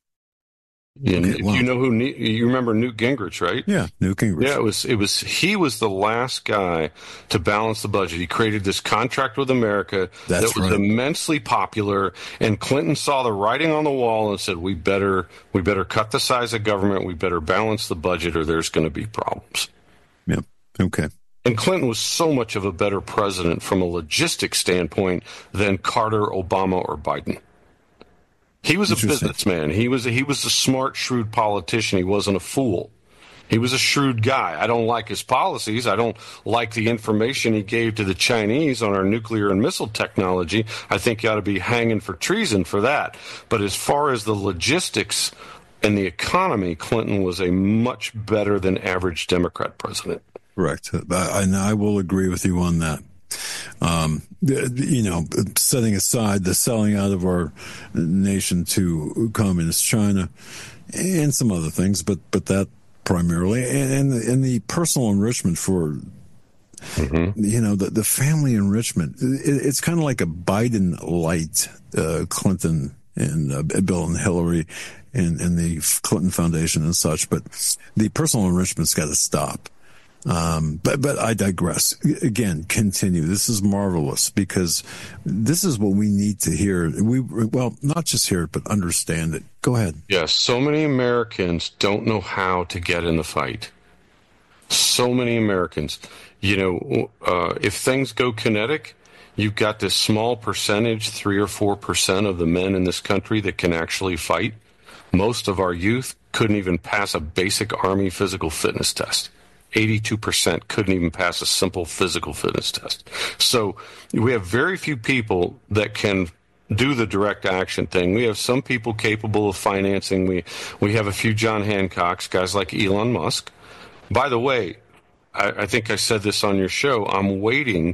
And okay, wow. You know who, you remember Newt Gingrich, right? Yeah, Newt Gingrich. Yeah, it was, it was, he was the last guy to balance the budget. He created this contract with America That's that was right. immensely popular, and Clinton saw the writing on the wall and said, we better, we better cut the size of government, we better balance the budget, or there's going to be problems. Yeah, okay. And Clinton was so much of a better president from a logistic standpoint than Carter, Obama, or Biden. He was a businessman. He was a, he was a smart, shrewd politician. He wasn't a fool. He was a shrewd guy. I don't like his policies. I don't like the information he gave to the Chinese on our nuclear and missile technology. I think he ought to be hanging for treason for that. But as far as the logistics and the economy, Clinton was a much better than average Democrat president. Correct. I, I will agree with you on that. Um, you know, setting aside the selling out of our nation to communist China and some other things, but, but that primarily, and, and the personal enrichment for, mm-hmm. you know, the, the family enrichment. It, it's kind of like a Biden light, uh, Clinton and uh, Bill and Hillary and, and the Clinton Foundation and such, but the personal enrichment's got to stop. Um, but, but I digress. Again, continue. This is marvelous because this is what we need to hear. We, well, not just hear it, but understand it. Go ahead. Yes. So many Americans don't know how to get in the fight. So many Americans, you know, uh, if things go kinetic, you've got this small percentage, three or four percent of the men in this country that can actually fight. Most of our youth couldn't even pass a basic Army physical fitness test. eighty-two percent couldn't even pass a simple physical fitness test. So we have very few people that can do the direct action thing. We have some people capable of financing. We we have a few John Hancocks, guys like Elon Musk. By the way, I, I think I said this on your show. I'm waiting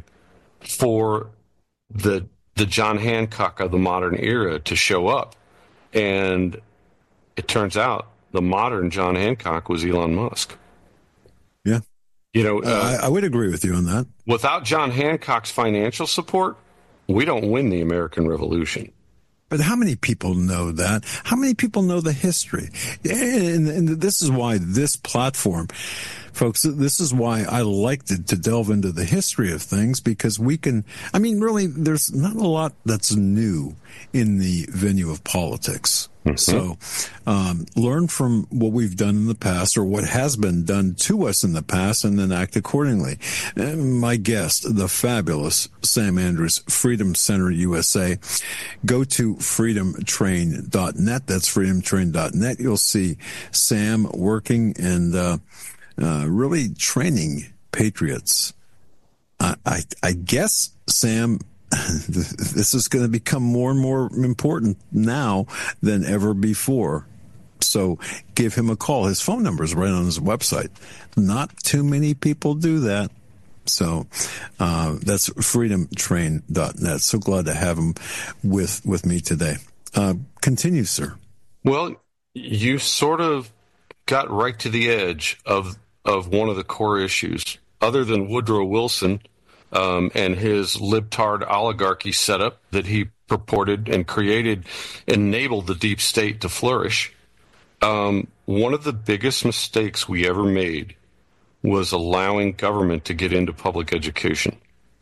for the the John Hancock of the modern era to show up. And it turns out the modern John Hancock was Elon Musk. Yeah. You know, uh, I, I would agree with you on that. Without John Hancock's financial support, we don't win the American Revolution. But how many people know that? How many people know the history? And, and this is why this platform, folks, this is why I like to, to delve into the history of things, because we can, I mean, really, there's not a lot that's new in the venue of politics. Mm-hmm. So um, learn from what we've done in the past, or what has been done to us in the past, and then act accordingly. And my guest, the fabulous Sam Andrews, Freedom Center U S A. Go to freedom train dot net. That's freedom train dot net. You'll see Sam working and uh, uh, really training patriots. I, I, I guess, Sam, this is going to become more and more important now than ever before. So give him a call. His phone number is right on his website. Not too many people do that. So uh, that's freedom train dot net. So glad to have him with, with me today. Uh, continue, sir. Well, you sort of got right to the edge of, of one of the core issues. Other than Woodrow Wilson, Um, and his libtard oligarchy setup that he purported and created enabled the deep state to flourish. Um, one of the biggest mistakes we ever made was allowing government to get into public education.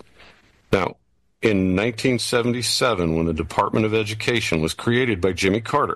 Now, in nineteen seventy-seven, when the Department of Education was created by Jimmy Carter,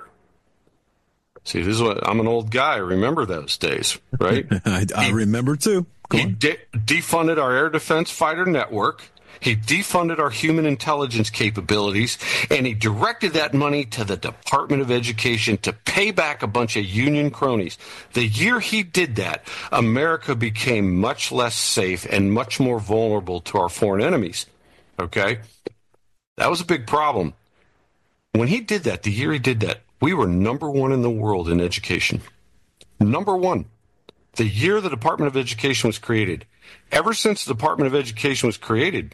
see, this is what, I'm an old guy. I remember those days, right? I, I he, remember too. Go he de- defunded our air defense fighter network. He defunded our human intelligence capabilities, and he directed that money to the Department of Education to pay back a bunch of union cronies. The year he did that, America became much less safe and much more vulnerable to our foreign enemies. Okay? That was a big problem. When he did that, the year he did that, we were number one in the world in education. Number one. The year the Department of Education was created. Ever since the Department of Education was created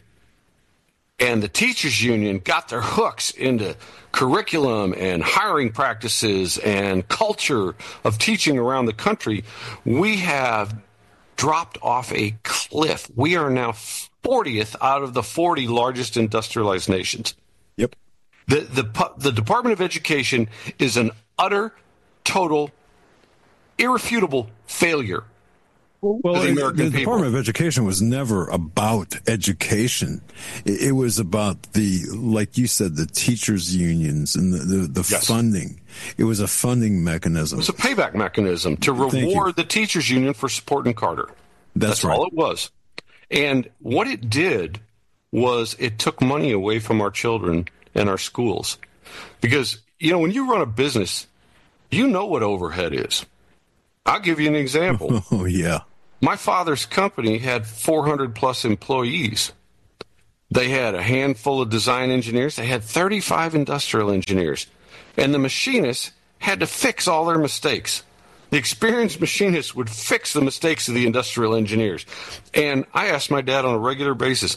and the teachers union got their hooks into curriculum and hiring practices and culture of teaching around the country, we have dropped off a cliff. We are now fortieth out of the forty largest industrialized nations. Yep. The, the, the Department of Education is an utter, total, irrefutable failure. Well, the, the Department of Education was never about education. It, it was about the, like you said, the teachers' unions and the, the, the yes. funding. It was a funding mechanism. It was a payback mechanism to reward the teachers' union for supporting Carter. That's, That's right. all it was. And what it did was it took money away from our children and our schools. Because, you know, when you run a business, you know what overhead is. I'll give you an example. Oh, yeah. My father's company had four hundred plus employees. They had a handful of design engineers. They had thirty-five industrial engineers. And the machinists had to fix all their mistakes. The experienced machinists would fix the mistakes of the industrial engineers. And I asked my dad on a regular basis,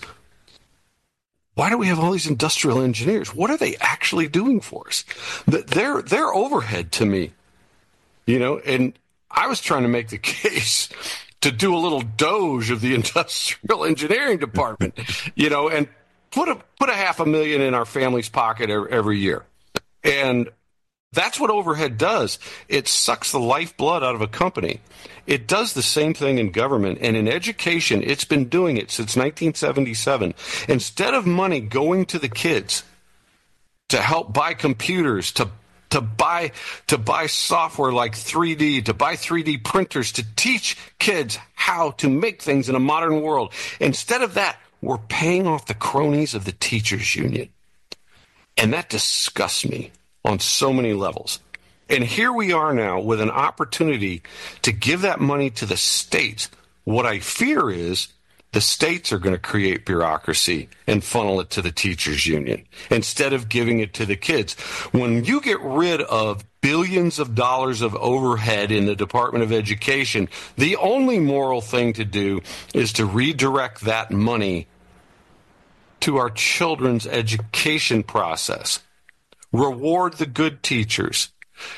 why do we have all these industrial engineers? What are they actually doing for us? They're, they're overhead to me, you know, and I was trying to make the case to do a little doge of the industrial engineering department, you know, and put a, put a half a million in our family's pocket every, every year. And that's what overhead does. It sucks the lifeblood out of a company. It does the same thing in government. And in education, it's been doing it since nineteen seventy-seven. Instead of money going to the kids to help buy computers, to to buy to buy software like three D, to buy three D printers, to teach kids how to make things in a modern world, instead of that, we're paying off the cronies of the teachers union. And that disgusts me on so many levels. And here we are now with an opportunity to give that money to the states. What I fear is the states are going to create bureaucracy and funnel it to the teachers union instead of giving it to the kids. When you get rid of billions of dollars of overhead in the Department of Education, the only moral thing to do is to redirect that money to our children's education process. Reward the good teachers.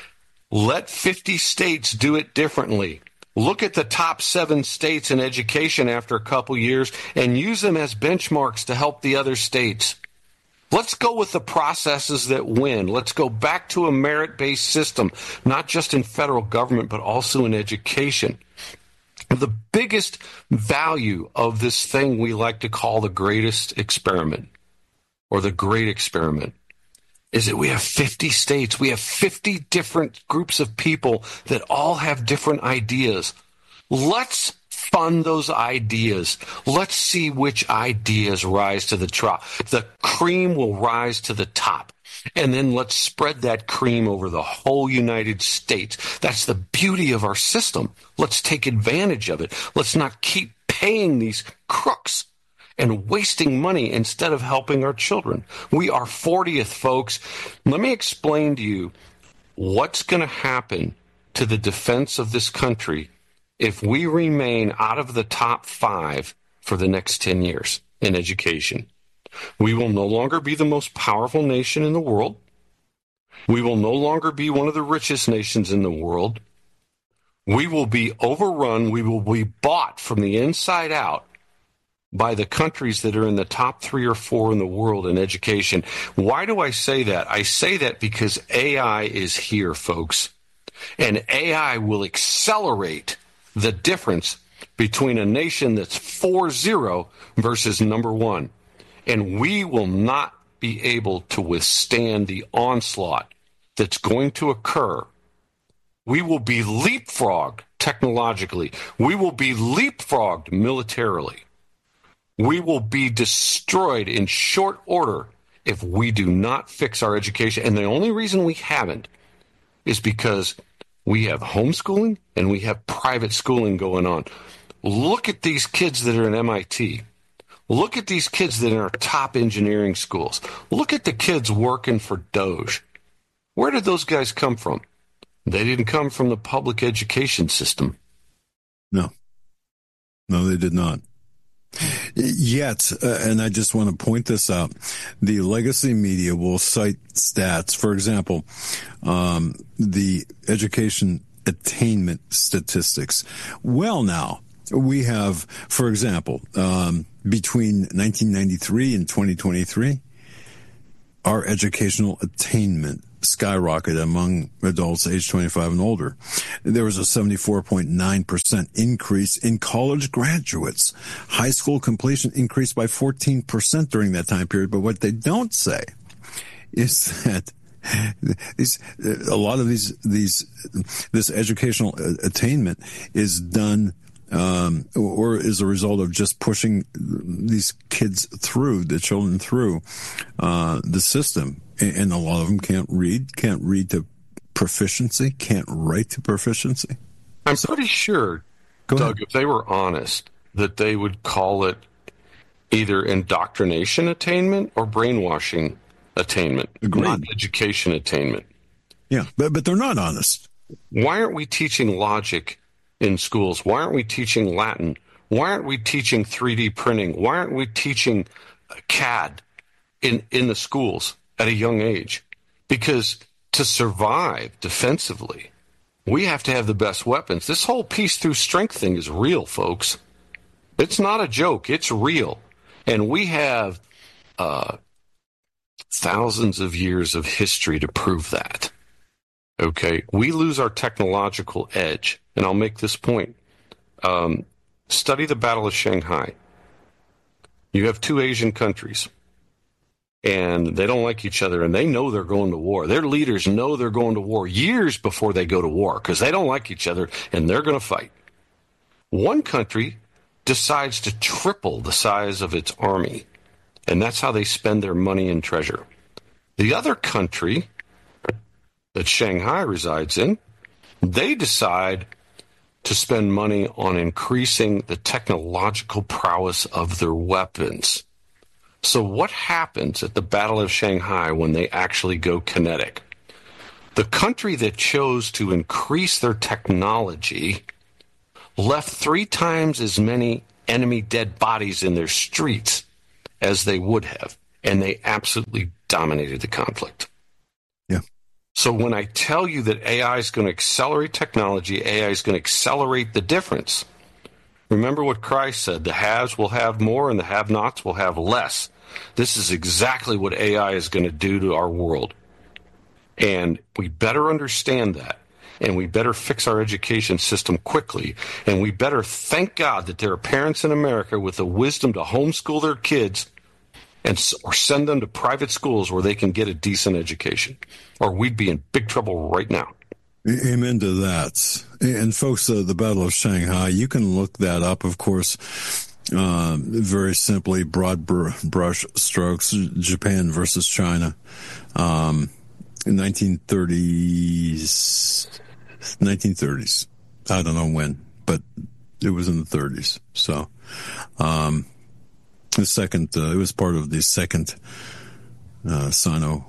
Let fifty states do it differently. Look at the top seven states in education after a couple years and use them as benchmarks to help the other states. Let's go with the processes that win. Let's go back to a merit-based system, not just in federal government, but also in education. The biggest value of this thing we like to call the greatest experiment or the great experiment is that we have fifty states. We have fifty different groups of people that all have different ideas. Let's fund those ideas. Let's see which ideas rise to the top. The cream will rise to the top. And then let's spread that cream over the whole United States. That's the beauty of our system. Let's take advantage of it. Let's not keep paying these crooks and wasting money instead of helping our children. We are fortieth, folks. Let me explain to you what's going to happen to the defense of this country if we remain out of the top five for the next ten years in education. We will no longer be the most powerful nation in the world. We will no longer be one of the richest nations in the world. We will be overrun. We will be bought from the inside out by the countries that are in the top three or four in the world in education. Why do I say that? I say that because A I is here, folks. And A I will accelerate the difference between a nation that's four zero versus number one. And we will not be able to withstand the onslaught that's going to occur. We will be leapfrogged technologically. We will be leapfrogged militarily. We will be destroyed in short order if we do not fix our education. And the only reason we haven't is because we have homeschooling and we have private schooling going on. Look at these kids that are in M I T. Look at these kids that are in our top engineering schools. Look at the kids working for Doge. Where did those guys come from? They didn't come from the public education system. No. No, they did not. Yet, uh, and I just want to point this out, the legacy media will cite stats. For example, um, the education attainment statistics. Well, now, we have, for example, um, between nineteen ninety-three and twenty twenty-three, our educational attainment skyrocketed among adults age twenty-five and older. There was a seventy-four point nine percent increase in college graduates. High school completion increased by fourteen percent during that time period. But what they don't say is that these, a lot of these, these, this educational attainment is done Um, or is a result of just pushing these kids through, the children through, uh, the system. And a lot of them can't read, can't read to proficiency, can't write to proficiency. I'm so, pretty sure, Doug, ahead. If they were honest, that they would call it either indoctrination attainment or brainwashing attainment, Agreed. Not education attainment. Yeah, but, but they're not honest. Why aren't we teaching logic in schools? Why aren't we teaching Latin? Why aren't we teaching three D printing? Why aren't we teaching C A D in, in the schools at a young age? Because to survive defensively, we have to have the best weapons. This whole peace through strength thing is real, folks. It's not a joke. It's real. And we have uh, thousands of years of history to prove that. Okay? We lose our technological edge. And I'll make this point. Um, study the Battle of Shanghai. You have two Asian countries. And they don't like each other, and they know they're going to war. Their leaders know they're going to war years before they go to war because they don't like each other, and they're going to fight. One country decides to triple the size of its army, and that's how they spend their money and treasure. The other country that Shanghai resides in, they decide to spend money on increasing the technological prowess of their weapons. So what happens at the Battle of Shanghai when they actually go kinetic? The country that chose to increase their technology left three times as many enemy dead bodies in their streets as they would have, and they absolutely dominated the conflict. Yeah. So when I tell you that A I is going to accelerate technology, A I is going to accelerate the difference. Remember what Christ said, the haves will have more and the have-nots will have less. This is exactly what A I is going to do to our world. And we better understand that. And we better fix our education system quickly. And we better thank God that there are parents in America with the wisdom to homeschool their kids and or send them to private schools where they can get a decent education. Or we'd be in big trouble right now. Amen to that. And folks, uh, the Battle of Shanghai, you can look that up, of course, uh, very simply, broad br- brush strokes, Japan versus China, um, in nineteen thirties, nineteen thirties. I don't know when, but it was in the thirties. So, um, the second, uh, it was part of the second, uh, Sino,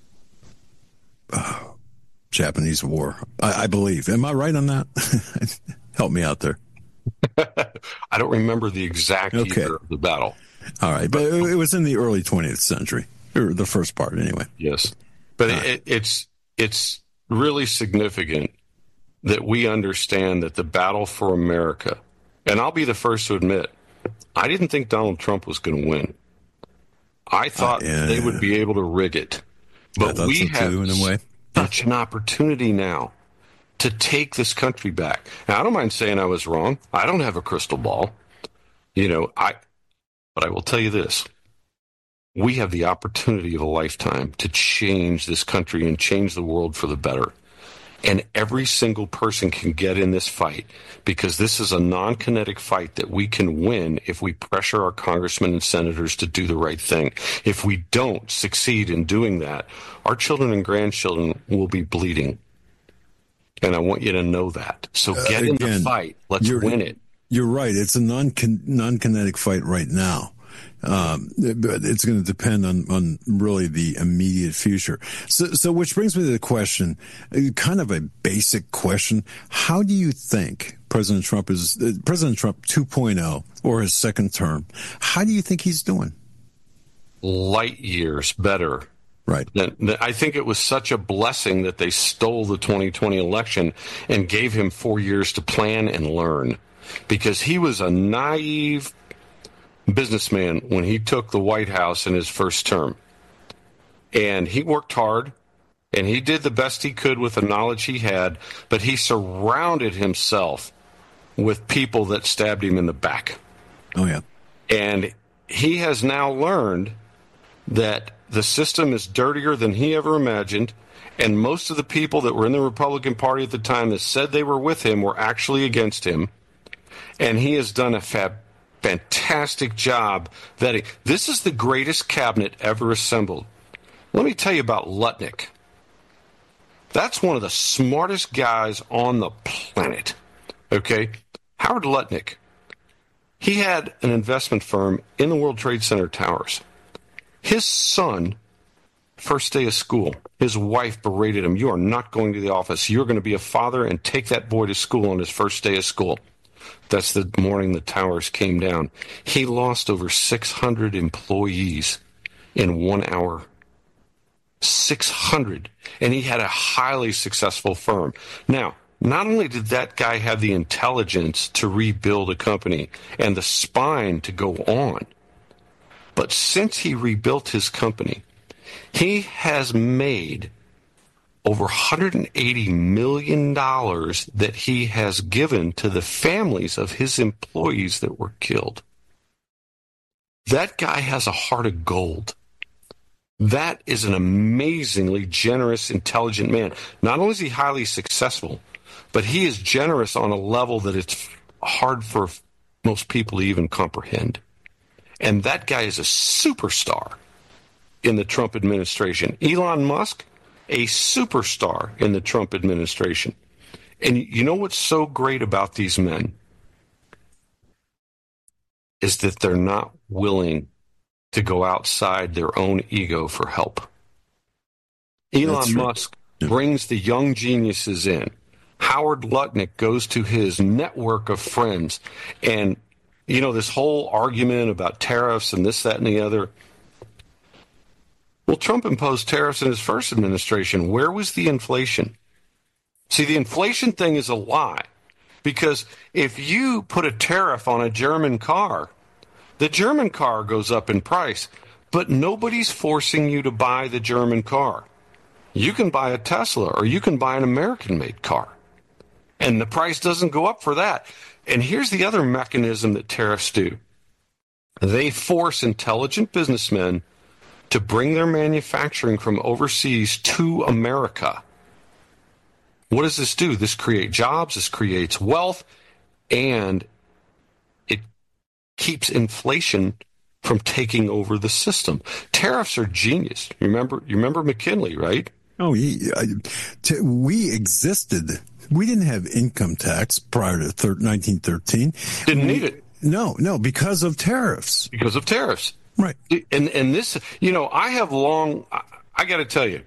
uh, Japanese War, I, I believe. Am I right on that? Help me out there. I don't remember the exact okay. year of the battle. All right, but it, it was in the early twentieth century, or the first part, anyway. Yes, but it, it, it's it's really significant that we understand that the battle for America, and I'll be the first to admit, I didn't think Donald Trump was going to win. I thought uh, yeah, they would be able to rig it, but we so have. Too, in a way. Such an opportunity now to take this country back. Now, I don't mind saying I was wrong. I don't have a crystal ball, you know. I, but I will tell you this: we have the opportunity of a lifetime to change this country and change the world for the better. And every single person can get in this fight because this is a non-kinetic fight that we can win if we pressure our congressmen and senators to do the right thing. If we don't succeed in doing that, our children and grandchildren will be bleeding. And I want you to know that. So get uh, again, in the fight. Let's win it. You're right. It's a non non-kinetic fight right now. Um, but it's going to depend on, on really the immediate future. So, so which brings me to the question, kind of a basic question. How do you think President Trump is, uh, President Trump two point oh or his second term, how do you think he's doing? Light years better. Right. I think it was such a blessing that they stole the twenty twenty election and gave him four years to plan and learn, because he was a naive businessman when he took the White House in his first term. And he worked hard, and he did the best he could with the knowledge he had, but he surrounded himself with people that stabbed him in the back. Oh, yeah. And he has now learned that the system is dirtier than he ever imagined, and most of the people that were in the Republican Party at the time that said they were with him were actually against him. And he has done a fab fantastic job vetting. This is the greatest cabinet ever assembled. Let me tell you about Lutnick. That's one of the smartest guys on the planet. Okay? Howard Lutnick, he had an investment firm in the World Trade Center towers. His son, first day of school, his wife berated him, "You are not going to the office. You're going to be a father and take that boy to school on his first day of school." That's the morning the towers came down. He lost over six hundred employees in one hour. six hundred. And he had a highly successful firm. Now, not only did that guy have the intelligence to rebuild a company and the spine to go on, but since he rebuilt his company, he has made over one hundred eighty million dollars that he has given to the families of his employees that were killed. That guy has a heart of gold. That is an amazingly generous, intelligent man. Not only is he highly successful, but he is generous on a level that it's hard for most people to even comprehend. And that guy is a superstar in the Trump administration. Elon Musk, a superstar in the Trump administration. And you know what's so great about these men? Is that they're not willing to go outside their own ego for help. Elon Musk brings the young geniuses in. Howard Lutnick goes to his network of friends. And, you know, this whole argument about tariffs and this, that, and the other. Well, Trump imposed tariffs in his first administration. Where was the inflation? See, the inflation thing is a lie. Because if you put a tariff on a German car, the German car goes up in price, but nobody's forcing you to buy the German car. You can buy a Tesla or you can buy an American-made car, and the price doesn't go up for that. And here's the other mechanism that tariffs do. They force intelligent businessmen to bring their manufacturing from overseas to America. What does this do? This creates jobs, this creates wealth, and keeps inflation from taking over the system. Tariffs are genius. You remember, you remember McKinley, right? Oh, he, I, t- we existed. We didn't have income tax prior to thir- nineteen thirteen. Didn't we, need it. No, no, because of tariffs. Because of tariffs. Right. And and this, you know, I have long, I, I got to tell you,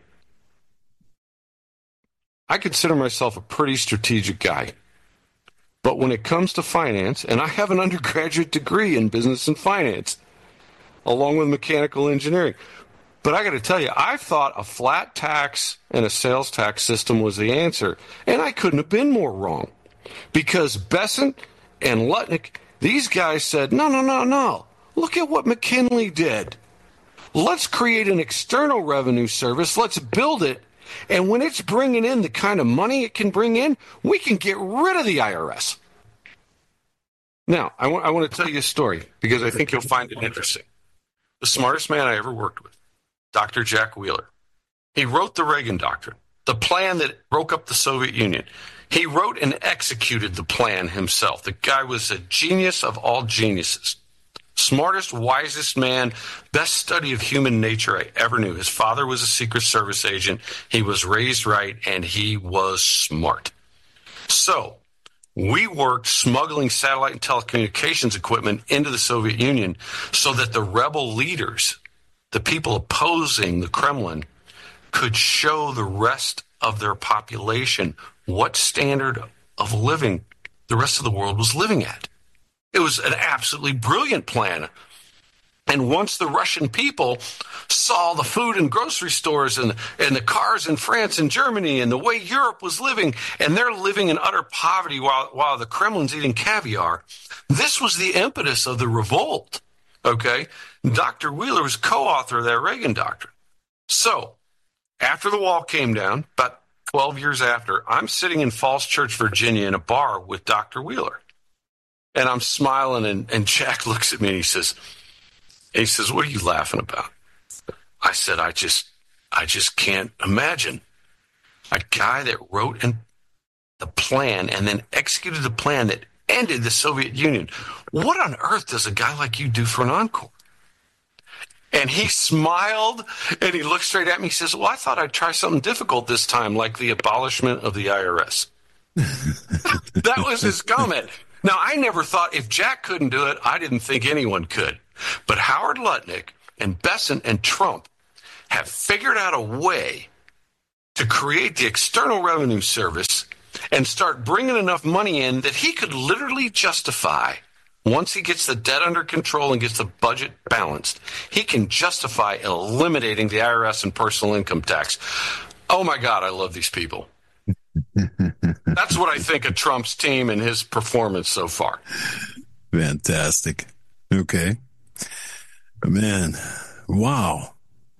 I consider myself a pretty strategic guy. But when it comes to finance, and I have an undergraduate degree in business and finance, along with mechanical engineering. But I got to tell you, I thought a flat tax and a sales tax system was the answer. And I couldn't have been more wrong. Because Bessent and Lutnick, these guys said, no, no, no, no. Look at what McKinley did. Let's create an external revenue service. Let's build it. And when it's bringing in the kind of money it can bring in, we can get rid of the I R S. Now, I want, I want to tell you a story because I think you'll find it interesting. The smartest man I ever worked with, Doctor Jack Wheeler, he wrote the Reagan Doctrine, the plan that broke up the Soviet Union. He wrote and executed the plan himself. The guy was a genius of all geniuses. Smartest, wisest man, best study of human nature I ever knew. His father was a Secret Service agent. He was raised right, and he was smart. So we worked smuggling satellite and telecommunications equipment into the Soviet Union so that the rebel leaders, the people opposing the Kremlin, could show the rest of their population what standard of living the rest of the world was living at. It was an absolutely brilliant plan. And once the Russian people saw the food in grocery stores and, and the cars in France and Germany and the way Europe was living, and they're living in utter poverty while, while the Kremlin's eating caviar, this was the impetus of the revolt, okay? Doctor Wheeler was co-author of that Reagan Doctrine. So after the wall came down, about twelve years after, I'm sitting in Falls Church, Virginia in a bar with Doctor Wheeler. And I'm smiling, and, and Jack looks at me and he says, he says, what are you laughing about? I said, I just, I just can't imagine a guy that wrote in the plan and then executed the plan that ended the Soviet Union. What on earth does a guy like you do for an encore? And he smiled and he looked straight at me. He says, well, I thought I'd try something difficult this time, like the abolishment of the I R S. That was his comment. Now, I never thought if Jack couldn't do it, I didn't think anyone could. But Howard Lutnick and Bessent and Trump have figured out a way to create the External Revenue Service and start bringing enough money in that he could literally justify, once he gets the debt under control and gets the budget balanced, he can justify eliminating the I R S and personal income tax. Oh, my God, I love these people. That's what I think of Trump's team and his performance so far. Fantastic. Okay. Man, wow.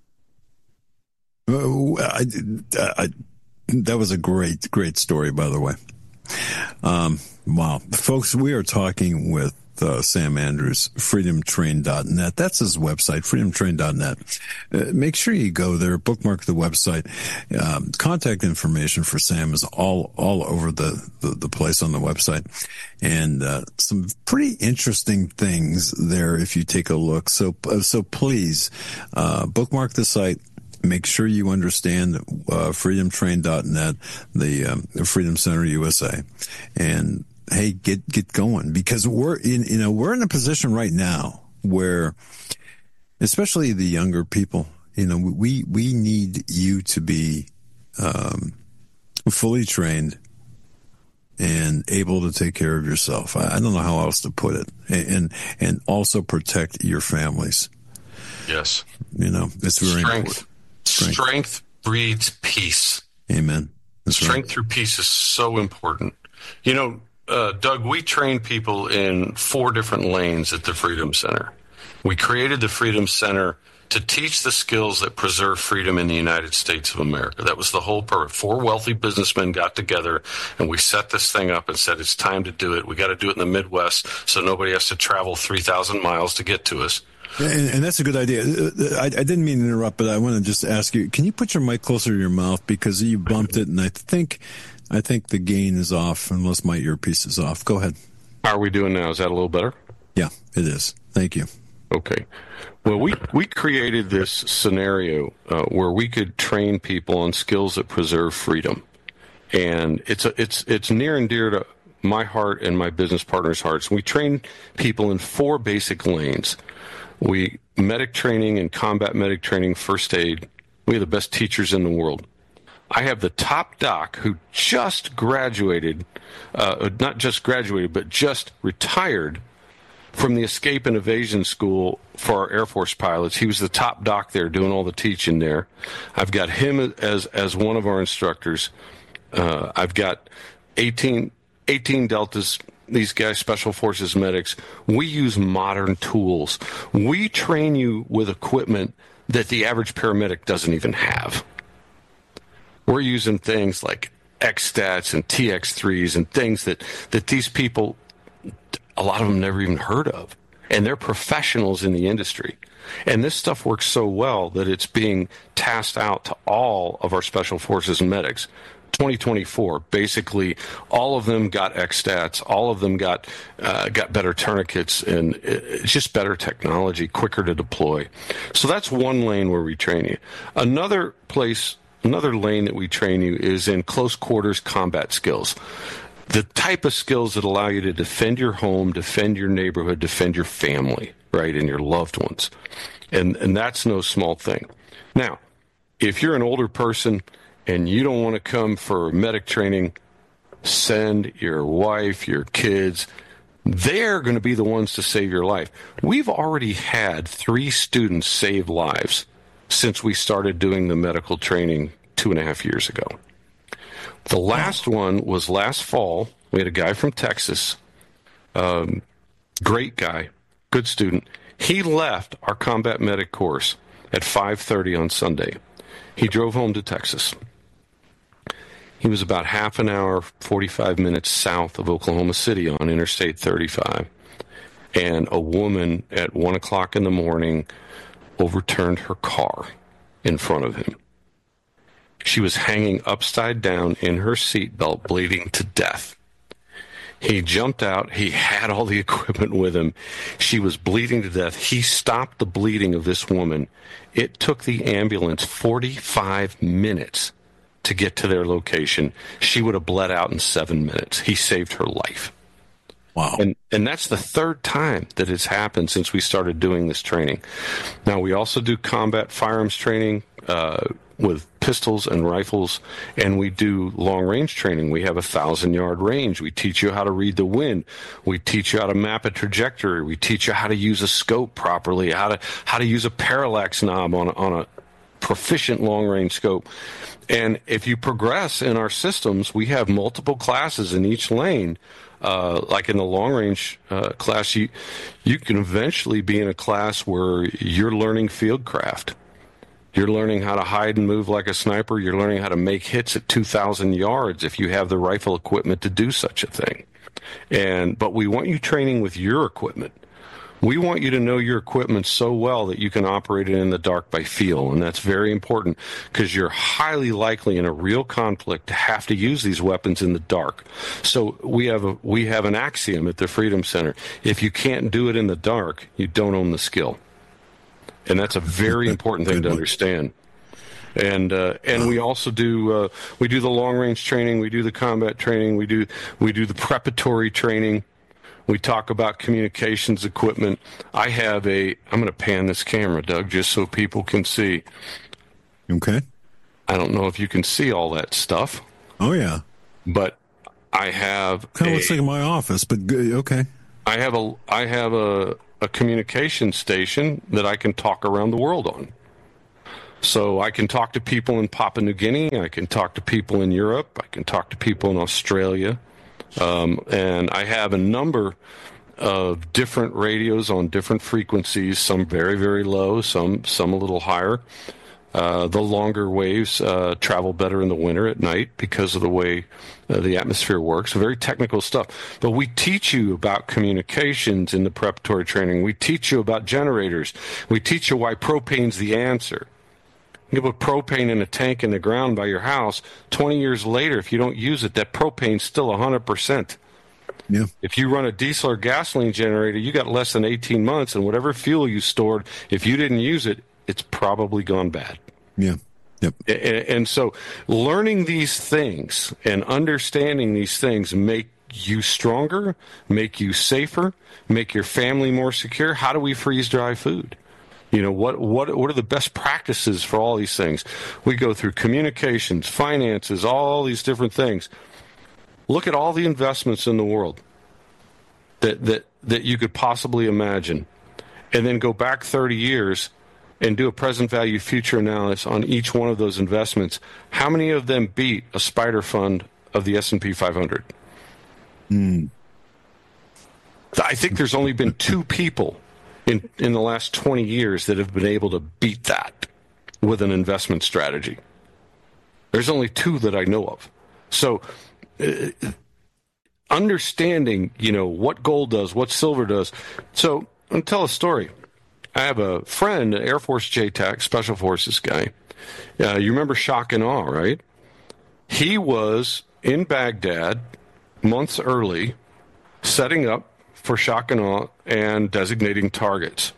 Uh, I, I, that was a great, great story, by the way. Um, wow. Folks, we are talking with uh, Sam Andrews, freedom train dot net. That's his website, freedom train dot net. Uh, make sure you go there, bookmark the website. Um, contact information for Sam is all, all over the, the, the place on the website. And, uh, some pretty interesting things there if you take a look. So, uh, so please, uh, bookmark the site. Make sure you understand, uh, freedom train dot net, the, um, Freedom Center U S A. And, hey, get, get going, because we're in, you know, we're in a position right now where, especially the younger people, you know, we, we need you to be, um, fully trained and able to take care of yourself. I, I don't know how else to put it. And, and also protect your families. Yes. You know, it's very Strength. important. Strength. Strength breeds peace. Amen. That's Strength right. through peace is so important. You know, uh, Doug, we train people in four different lanes at the Freedom Center. We created the Freedom Center to teach the skills that preserve freedom in the United States of America. That was the whole purpose. Four wealthy businessmen got together, and we set this thing up and said, it's time to do it. We got to do it in the Midwest so nobody has to travel three thousand miles to get to us. And, and that's a good idea. I, I didn't mean to interrupt, but I want to just ask you, can you put your mic closer to your mouth, because you bumped it, and I think I think the gain is off, unless my earpiece is off. Go ahead. How are we doing now? Is that a little better? Yeah, it is. Thank you. Okay. Well, we, we created this scenario uh, where we could train people on skills that preserve freedom. And it's a, it's it's near and dear to my heart and my business partners' hearts. We train people in four basic lanes. We medic training and combat medic training, first aid. We have the best teachers in the world. I have the top doc who just graduated, uh, not just graduated, but just retired from the Escape and Evasion School for our Air Force pilots. He was the top doc there doing all the teaching there. I've got him as as one of our instructors. Uh, I've got eighteen, eighteen Deltas, these guys, Special Forces medics. We use modern tools. We train you with equipment that the average paramedic doesn't even have. We're using things like X STATs and T X threes and things that, that these people, a lot of them never even heard of. And they're professionals in the industry. And this stuff works so well that it's being tasked out to all of our Special Forces and medics. twenty twenty-four, basically, all of them got X STATs, all of them got uh, got better tourniquets, and it's just better technology, quicker to deploy. So that's one lane where we train you. Another place, another lane that we train you is in close quarters combat skills. The type of skills that allow you to defend your home, defend your neighborhood, defend your family, right, and your loved ones. And and that's no small thing. Now, if you're an older person and you don't want to come for medic training, send your wife, your kids. They're going to be the ones to save your life. We've already had three students save lives since we started doing the medical training two and a half years ago. The last one was last fall. We had a guy from Texas, um, great guy, good student. He left our combat medic course at five thirty on Sunday. He drove home to Texas. He was about half an hour, forty-five minutes south of Oklahoma City on Interstate thirty-five. And a woman at one o'clock in the morning overturned her car in front of him. She was hanging upside down in her seatbelt, bleeding to death. He jumped out. He had all the equipment with him. She was bleeding to death. He stopped the bleeding of this woman. It took the ambulance forty-five minutes to get to their location, she would have bled out in seven minutes. He saved her life. Wow. And and that's the third time that it's happened since we started doing this training. Now, we also do combat firearms training uh, with pistols and rifles, and we do long-range training. We have a thousand-yard range. We teach you how to read the wind. We teach you how to map a trajectory. We teach you how to use a scope properly, how to how to use a parallax knob on a, on a proficient long-range scope. And if you progress in our systems, we have multiple classes in each lane. Uh, like in the long-range uh, class, you you can eventually be in a class where you're learning field craft. You're learning how to hide and move like a sniper. You're learning how to make hits at two thousand yards if you have the rifle equipment to do such a thing. And but we want you training with your equipment. We want you to know your equipment so well that you can operate it in the dark by feel, and that's very important because you're highly likely in a real conflict to have to use these weapons in the dark. So we have a we have an axiom at the Freedom Center: if you can't do it in the dark, you don't own the skill, and that's a very important thing to understand. And uh, and we also do uh, we do the long range training, we do the combat training, we do we do the preparatory training. We talk about communications equipment. I have a, I'm going to pan this camera, Doug, just so people can see. Okay. I don't know if you can see all that stuff. Oh, yeah. But I have kind of looks like my office, but good. Okay. I have a, I have a, a communication station that I can talk around the world on. So I can talk to people in Papua New Guinea. I can talk to people in Europe. I can talk to people in Australia. Um, and I have a number of different radios on different frequencies, some very, very low, some some a little higher. Uh, the longer waves uh, travel better in the winter at night because of the way uh, the atmosphere works. Very technical stuff. But we teach you about communications in the preparatory training. We teach you about generators. We teach you why propane's the answer. You put propane in a tank in the ground by your house. twenty years later, if you don't use it, that propane's still one hundred percent. Yeah. If you run a diesel or gasoline generator, you got less than eighteen months, and whatever fuel you stored, if you didn't use it, it's probably gone bad. Yeah. Yep. And, and so learning these things and understanding these things make you stronger, make you safer, make your family more secure. How do we freeze dry food? You know, what, what, what are the best practices for all these things? We go through communications, finances, all these different things. Look at all the investments in the world that, that, that you could possibly imagine, and then go back thirty years and do a present value future analysis on each one of those investments. How many of them beat a spider fund of the S and P five hundred? Mm. I think there's only been two people in, in the last twenty years that have been able to beat that with an investment strategy. There's only two that I know of. So uh, understanding, you know, what gold does, what silver does. So I'll tell a story. I have a friend, an Air Force J TAC, Special Forces guy. Uh, you remember Shock and Awe, right? He was in Baghdad months early setting up for Shock and Awe and designating targets.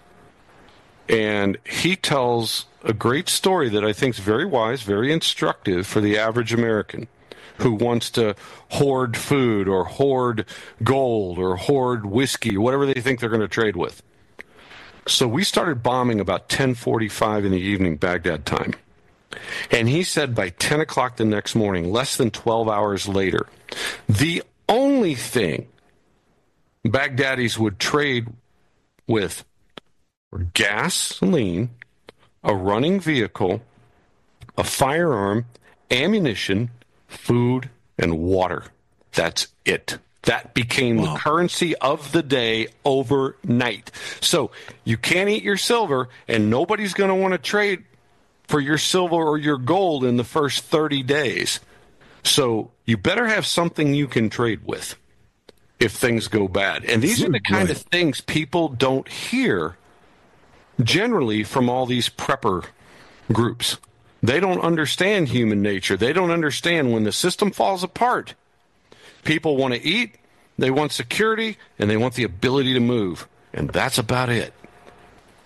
And he tells a great story that I think is very wise, very instructive for the average American who wants to hoard food or hoard gold or hoard whiskey, whatever they think they're going to trade with. So we started bombing about ten forty-five in the evening, Baghdad time. And he said by ten o'clock the next morning, less than twelve hours later, the only thing Baghdadis would trade with were gasoline, a running vehicle, a firearm, ammunition, food, and water. That's it. That became wow. the currency of the day overnight. So you can't eat your silver, and nobody's going to want to trade for your silver or your gold in the first thirty days. So you better have something you can trade with if things go bad. And these are the kind right. of things people don't hear generally from all these prepper groups. They don't understand human nature. They don't understand when the system falls apart. People want to eat, they want security, and they want the ability to move. And that's about it.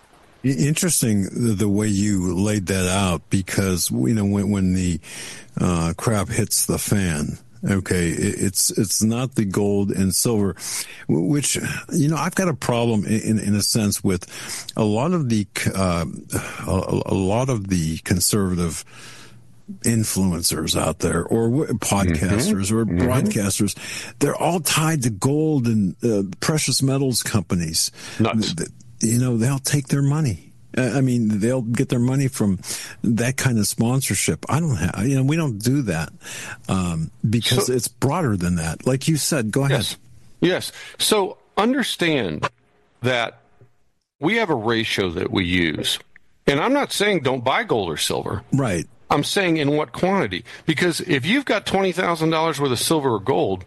Interesting the, the way you laid that out, because you know when when the uh, crap hits the fan, okay, it, it's it's not the gold and silver, which you know I've got a problem in in a sense with a lot of the uh, a, a lot of the conservative influencers out there, or podcasters, mm-hmm. or mm-hmm. broadcasters. They're all tied to gold and uh, precious metals companies. Nuts. You know, they'll take their money. I mean, they'll get their money from that kind of sponsorship. I don't have, you know, we don't do that um, because so, it's broader than that. Like you said, go ahead. Yes. Yes. So understand that we have a ratio that we use. And I'm not saying don't buy gold or silver. Right. I'm saying in what quantity. Because if you've got twenty thousand dollars worth of silver or gold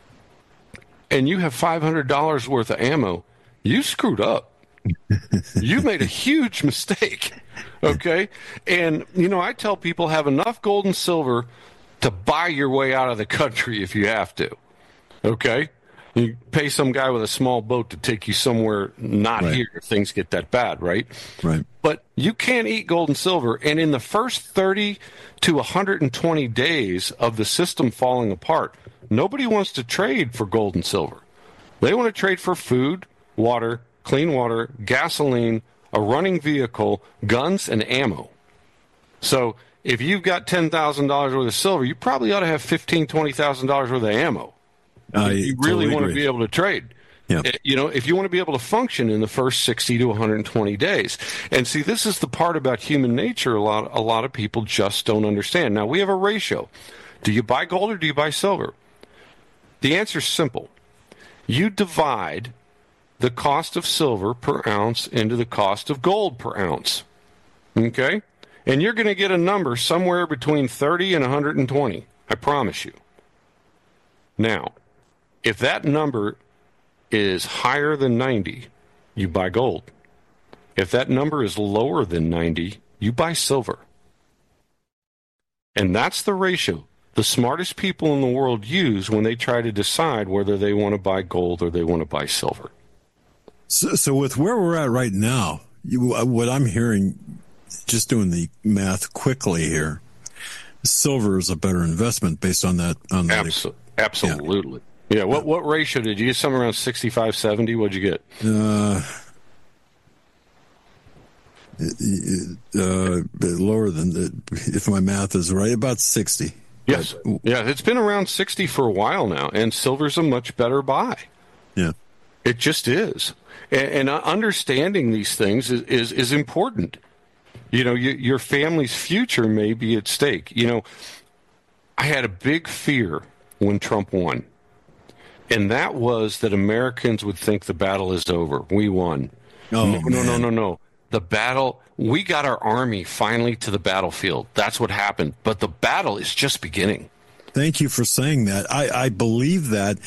and you have five hundred dollars worth of ammo, you screwed up. You made a huge mistake, okay? And, you know, I tell people have enough gold and silver to buy your way out of the country if you have to, okay? You pay some guy with a small boat to take you somewhere not right. here if things get that bad, right? Right. But you can't eat gold and silver, and in the first thirty to one hundred twenty days of the system falling apart, nobody wants to trade for gold and silver. They want to trade for food, water, clean water, gasoline, a running vehicle, guns, and ammo. So if you've got ten thousand dollars worth of silver, you probably ought to have fifteen thousand dollars, twenty thousand dollars worth of ammo. I you really totally want agree. to be able to trade. Yeah. You know, if you want to be able to function in the first sixty to one hundred twenty days. And see, this is the part about human nature a lot, a lot of people just don't understand. Now, we have a ratio. Do you buy gold or do you buy silver? The answer is simple. You divide the cost of silver per ounce into the cost of gold per ounce. Okay? And you're going to get a number somewhere between thirty and one hundred twenty. I promise you. Now, if that number is higher than ninety, you buy gold. If that number is lower than ninety, you buy silver. And that's the ratio the smartest people in the world use when they try to decide whether they want to buy gold or they want to buy silver. So, so with where we're at right now, you, what I'm hearing, just doing the math quickly here, silver is a better investment based on that. On that. Absol- absolutely. Yeah. yeah. What what ratio did you get? Somewhere around sixty-five, seventy? What'd you get? Uh, uh, lower than the, if my math is right, about sixty. Yes. But, yeah. It's been around sixty for a while now, and silver's a much better buy. Yeah. It just is. And, and understanding these things is, is, is important. You know, you, your family's future may be at stake. You know, I had a big fear when Trump won, and that was that Americans would think the battle is over. We won. Oh, no, no, no, no, no. The battle, we got our army finally to the battlefield. That's what happened. But the battle is just beginning. Thank you for saying that. I, I believe that.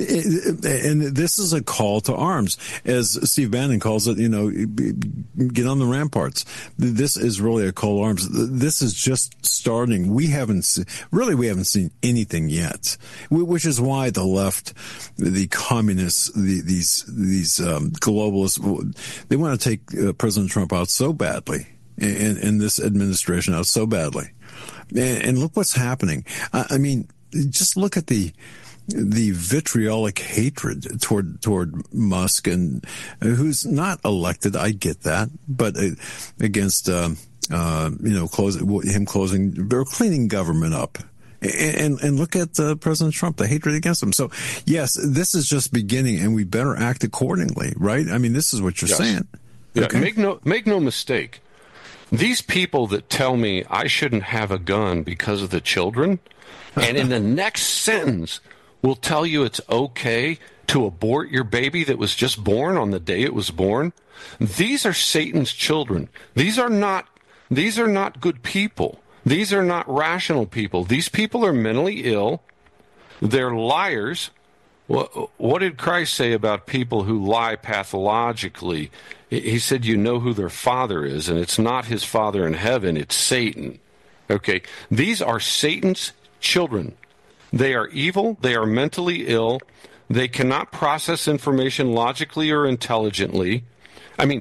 And this is a call to arms. As Steve Bannon calls it, you know, get on the ramparts. This is really a call to arms. This is just starting. We haven't, se- really, we haven't seen anything yet, which is why the left, the communists, the, these, these um, globalists, they want to take uh, President Trump out so badly, and, and this administration out so badly. And look what's happening. I mean, just look at the the vitriolic hatred toward toward Musk, and who's not elected. I get that, but against uh, uh, you know, closing him closing or cleaning government up. And, and look at uh, President Trump, the hatred against him. So, yes, this is just beginning, and we better act accordingly, right? I mean, this is what you're yes. saying. Yeah, okay? make no make no mistake. These people that tell me I shouldn't have a gun because of the children, and in the next sentence will tell you it's okay to abort your baby that was just born on the day it was born, these are Satan's children. These are not these are not good people. These are not rational people. These people are mentally ill. They're liars. What, what did Christ say about people who lie pathologically? He said, you know who their father is, and it's not his father in heaven, it's Satan. Okay, these are Satan's children. They are evil, they are mentally ill, they cannot process information logically or intelligently. I mean,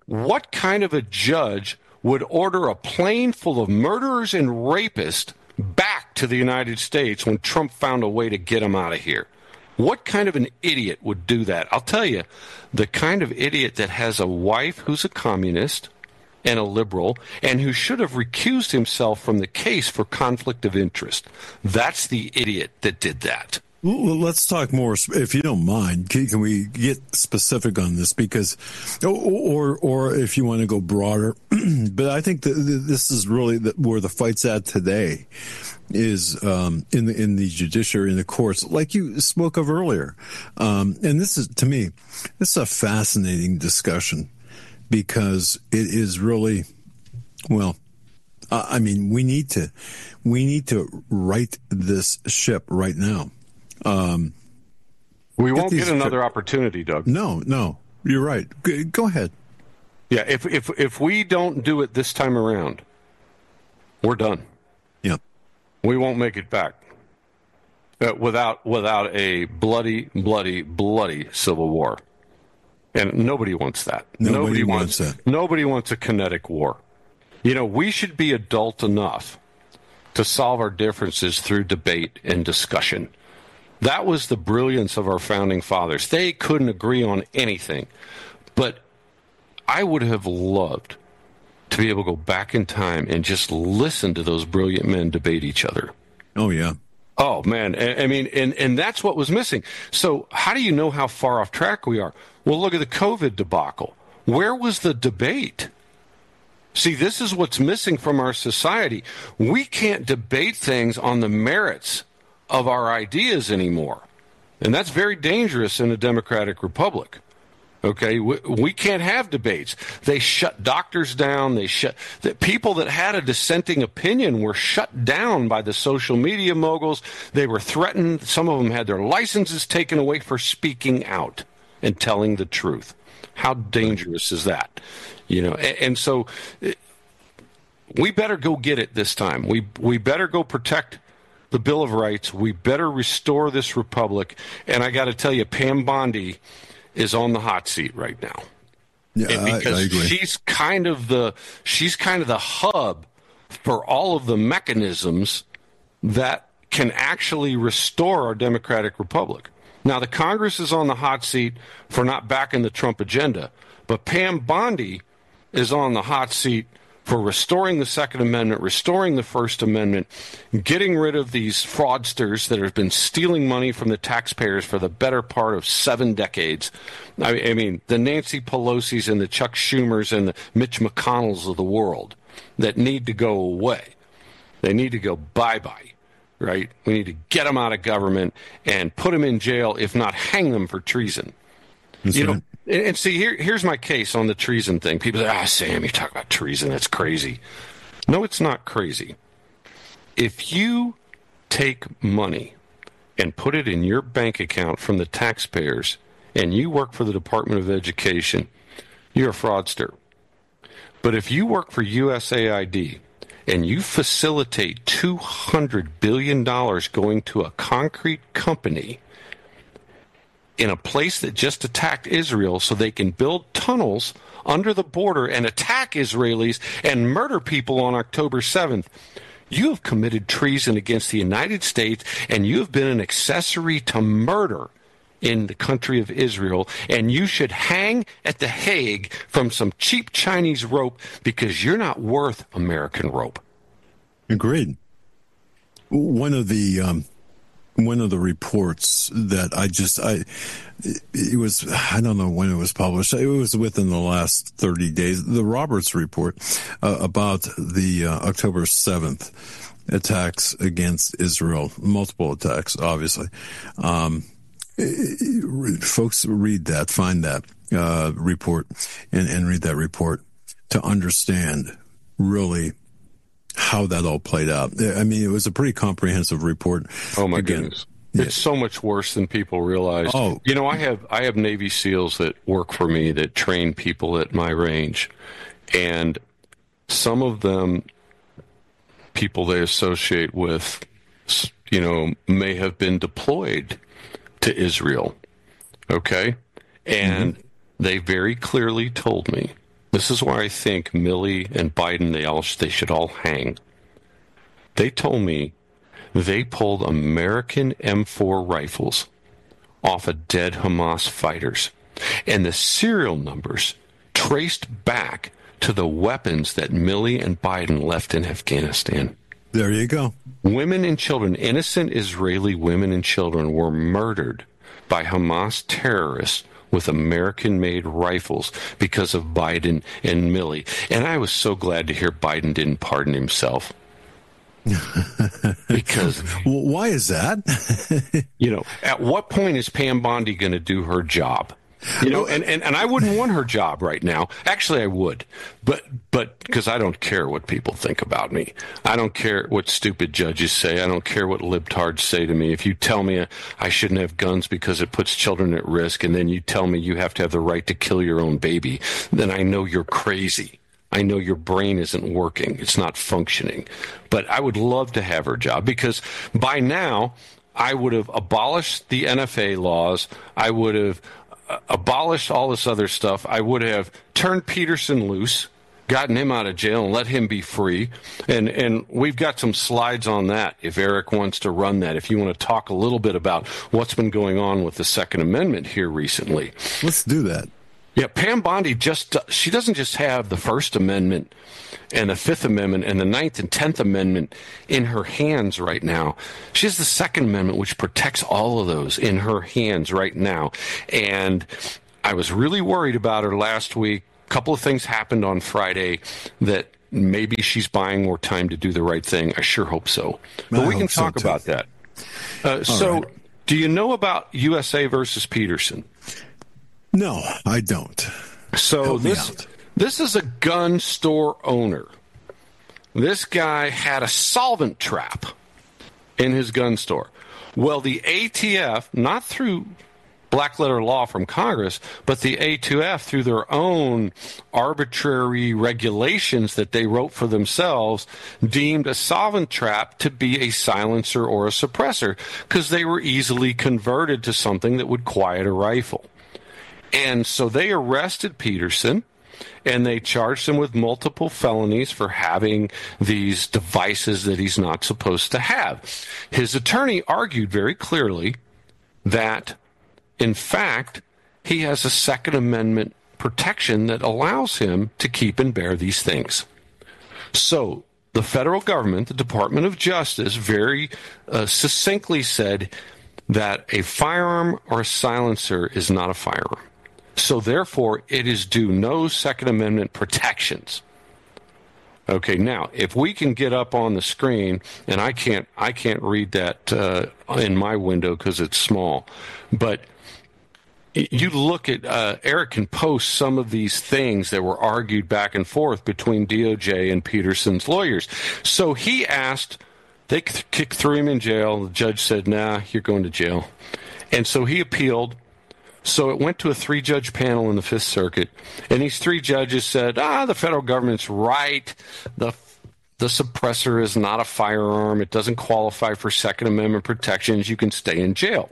what kind of a judge would order a plane full of murderers and rapists back to the United States when Trump found a way to get them out of here? What kind of an idiot would do that? I'll tell you, the kind of idiot that has a wife who's a communist and a liberal and who should have recused himself from the case for conflict of interest. That's the idiot that did that. Well, let's talk more, if you don't mind. Can, can we get specific on this? Because, or or if you want to go broader, but I think that this is really the, where the fight's at today, is um, in the in the judiciary, in the courts, like you spoke of earlier. Um, and this is, to me, this is a fascinating discussion because it is really, well, I mean, we need to we need to right this ship right now. Um, we won't get another opportunity, Doug. No, no, you're right. Go ahead. Yeah, if if if we don't do it this time around, we're done. Yeah, we won't make it back uh, without without a bloody, bloody, bloody civil war, and nobody wants that. Nobody, nobody wants, wants that. Nobody wants a kinetic war. You know, we should be adult enough to solve our differences through debate and discussion. That was the brilliance of our founding fathers. They couldn't agree on anything. But I would have loved to be able to go back in time and just listen to those brilliant men debate each other. Oh, yeah. Oh, man. I mean, and, and that's what was missing. So how do you know how far off track we are? Well, look at the COVID debacle. Where was the debate? See, this is what's missing from our society. We can't debate things on the merits of our ideas anymore. And that's very dangerous in a democratic republic. Okay, we, we can't have debates. They shut doctors down. They shut the people that had a dissenting opinion were shut down by the social media moguls. They were threatened. Some of them had their licenses taken away for speaking out and telling the truth. How dangerous is that? You know, and, and so we better go get it this time. We we better go protect the Bill of Rights. We better restore this republic. And I got to tell you, Pam Bondi is on the hot seat right now. Yeah, because I, I agree. she's kind of the she's kind of the hub for all of the mechanisms that can actually restore our democratic republic. Now, the Congress is on the hot seat for not backing the Trump agenda, but Pam Bondi is on the hot seat for restoring the Second Amendment, restoring the First Amendment, getting rid of these fraudsters that have been stealing money from the taxpayers for the better part of seven decades. I, I mean, the Nancy Pelosi's and the Chuck Schumers and the Mitch McConnells of the world that need to go away. They need to go bye-bye, right? We need to get them out of government and put them in jail, if not hang them for treason. That's you right. know, and, and see, here, here's my case on the treason thing. People say, ah, Sam, you talk about treason. That's crazy. No, it's not crazy. If you take money and put it in your bank account from the taxpayers and you work for the Department of Education, you're a fraudster. But if you work for U S A I D and you facilitate two hundred billion dollars going to a concrete company in a place that just attacked Israel so they can build tunnels under the border and attack Israelis and murder people on October seventh, you have committed treason against the United States, and you have been an accessory to murder in the country of Israel, and you should hang at The Hague from some cheap Chinese rope because you're not worth American rope. Agreed. One of the um, one of the reports that I just I it was I don't know when it was published. It was within the last thirty days. The Roberts report uh, about the uh, October seventh attacks against Israel, multiple attacks, obviously. Um, folks, read that, find that uh, report, and, and read that report to understand really how that all played out. I mean, it was a pretty comprehensive report. Oh my Again, goodness. It's so much worse than people realize. Oh. You know, I have I have Navy SEALs that work for me that train people at my range. And some of them, people they associate with, you know, may have been deployed to Israel. Okay? And mm-hmm. they very clearly told me This is why I think Milley and Biden, they all they should all hang. They told me they pulled American M four rifles off of dead Hamas fighters, and the serial numbers traced back to the weapons that Milley and Biden left in Afghanistan. There you go. Women and children, innocent Israeli women and children, were murdered by Hamas terrorists with American-made rifles because of Biden and Milley. And I was so glad to hear Biden didn't pardon himself. Because well, why is that? You know, at what point is Pam Bondi going to do her job? You know, and, and, and I wouldn't want her job right now. Actually, I would. But but because I don't care what people think about me. I don't care what stupid judges say. I don't care what libtards say to me. If you tell me I shouldn't have guns because it puts children at risk, and then you tell me you have to have the right to kill your own baby, then I know you're crazy. I know your brain isn't working. It's not functioning. But I would love to have her job, because by now I would have abolished the N F A laws. I would have abolished all this other stuff. I would have turned Peterson loose, gotten him out of jail, and let him be free. And and we've got some slides on that if Eric wants to run that, if you want to talk a little bit about what's been going on with the Second Amendment here recently. Let's do that. Yeah, Pam Bondi just, she doesn't just have the First Amendment and the Fifth Amendment and the Ninth and Tenth Amendment in her hands right now. She has the Second Amendment, which protects all of those, in her hands right now. And I was really worried about her last week. A couple of things happened on Friday that maybe she's buying more time to do the right thing. I sure hope so. But I we can so talk too. about that. Uh, so, right. Do you know about U S A versus Peterson? No, I don't. So Help me this out. this is a gun store owner. This guy had a solvent trap in his gun store. Well, the A T F, not through black letter law from Congress, but the A T F through their own arbitrary regulations that they wrote for themselves, deemed a solvent trap to be a silencer or a suppressor, because they were easily converted to something that would quiet a rifle. And so they arrested Peterson, and they charged him with multiple felonies for having these devices that he's not supposed to have. His attorney argued very clearly that, in fact, he has a Second Amendment protection that allows him to keep and bear these things. So the federal government, the Department of Justice, very uh, succinctly said that a firearm or a silencer is not a firearm. So therefore, it is due no Second Amendment protections. Okay, now, if we can get up on the screen, and I can't I can't read that uh, in my window because it's small, but you look at, uh, Eric can post some of these things that were argued back and forth between D O J and Peterson's lawyers. So he asked, they kicked threw him in jail. The judge said, nah, you're going to jail. And so he appealed. So it went to a three-judge panel in the Fifth Circuit, and these three judges said, ah, the federal government's right. The the suppressor is not a firearm. It doesn't qualify for Second Amendment protections. You can stay in jail.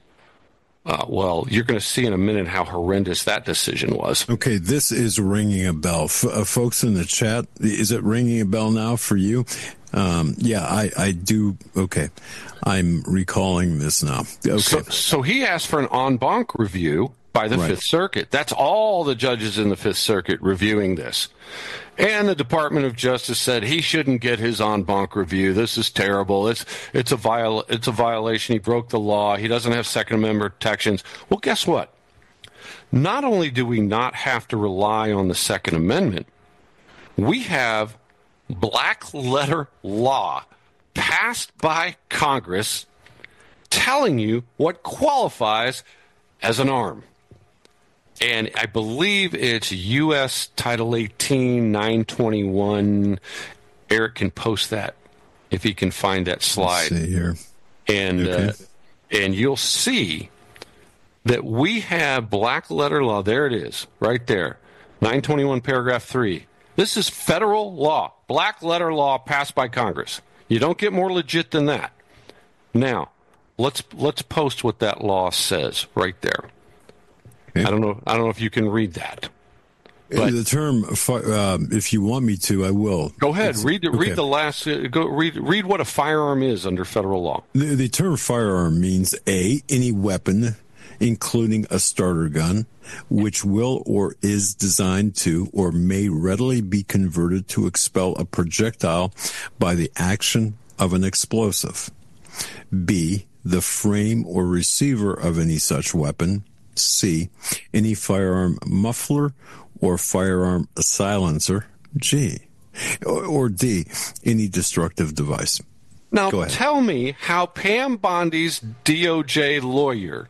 Uh, well, you're going to see in a minute how horrendous that decision was. Okay, this is ringing a bell. F- uh, folks in the chat, is it ringing a bell now for you? Um, yeah, I, I do. Okay, I'm recalling this now. Okay. So, so he asked for an en banc review by the Right. Fifth Circuit. That's all the judges in the Fifth Circuit reviewing this. And the Department of Justice said he shouldn't get his en banc review. This is terrible. It's it's a viol- it's a violation. He broke the law. He doesn't have Second Amendment protections. Well, guess what? Not only do we not have to rely on the Second Amendment, we have black letter law passed by Congress telling you what qualifies as an arm. And I believe it's U S Title eighteen, nine twenty-one. Eric can post that if he can find that slide. Let's see here. And Okay. uh, and you'll see that we have black letter law. There it is, right there. nine twenty-one, paragraph three. This is federal law, black letter law passed by Congress. You don't get more legit than that. Now, let's let's post what that law says right there. Okay. I don't know. I don't know if you can read that. But the term, uh, if you want me to, I will. Go ahead. It's, read okay. read the last. Uh, go read read what a firearm is under federal law. The, the term firearm means A, any weapon, including a starter gun, which will or is designed to or may readily be converted to expel a projectile by the action of an explosive. B, the frame or receiver of any such weapon. C, any firearm muffler or firearm silencer. G, or, or D, any destructive device. Now tell me how Pam Bondi's D O J lawyer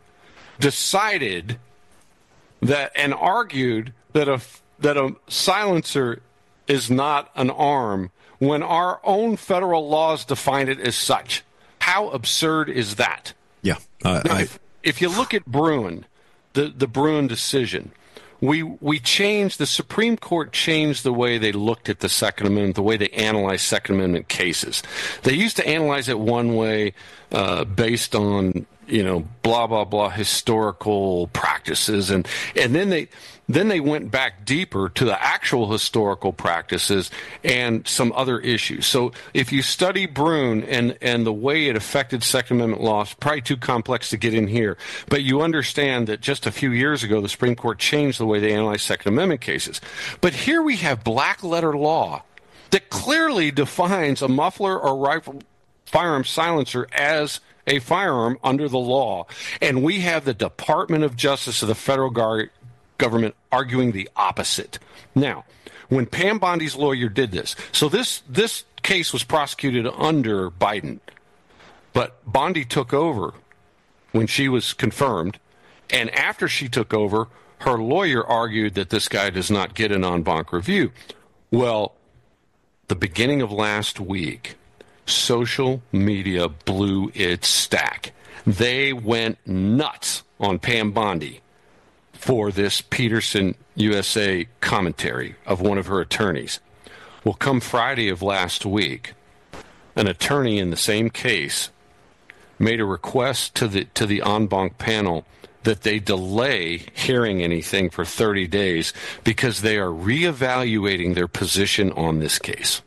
decided that and argued that a that a silencer is not an arm when our own federal laws define it as such. How absurd is that? Yeah. Uh, now, I, if, if you look at Bruen, the, the Bruen decision, we we changed, the Supreme Court changed the way they looked at the Second Amendment, the way they analyzed Second Amendment cases. They used to analyze it one way uh, based on, you know, blah, blah, blah, historical practices. And, and then they then they went back deeper to the actual historical practices and some other issues. So if you study Bruen and, and the way it affected Second Amendment law, it's probably too complex to get in here. But you understand that just a few years ago, the Supreme Court changed the way they analyze Second Amendment cases. But here we have black letter law that clearly defines a muffler or rifle firearm silencer as a firearm under the law. And we have the Department of Justice of the federal gar- government arguing the opposite. Now, when Pam Bondi's lawyer did this, so this this case was prosecuted under Biden, but Bondi took over when she was confirmed, and after she took over, her lawyer argued that this guy does not get an en banc review. Well, the beginning of last week, social media blew its stack. They went nuts on Pam Bondi for this Peterson U S A commentary of one of her attorneys. Well, come Friday of last week, an attorney in the same case made a request to the to the en banc panel that they delay hearing anything for thirty days because they are reevaluating their position on this case.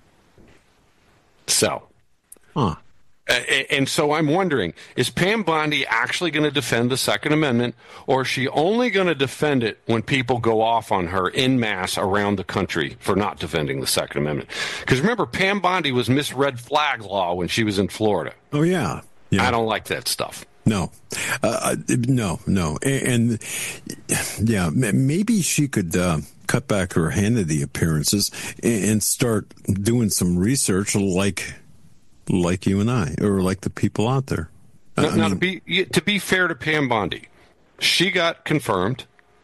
So, huh. uh, and so I'm wondering, is Pam Bondi actually going to defend the Second Amendment, or is she only going to defend it when people go off on her en masse around the country for not defending the Second Amendment? Because remember, Pam Bondi was Miss Red Flag Law when she was in Florida. Oh, yeah. yeah. I don't like that stuff. No, uh, no, no. And, and yeah, maybe she could uh, cut back her Hannity appearances and, and start doing some research like like you and I, or like the people out there. Now, I now mean, to be to be fair to Pam Bondi, she got confirmed,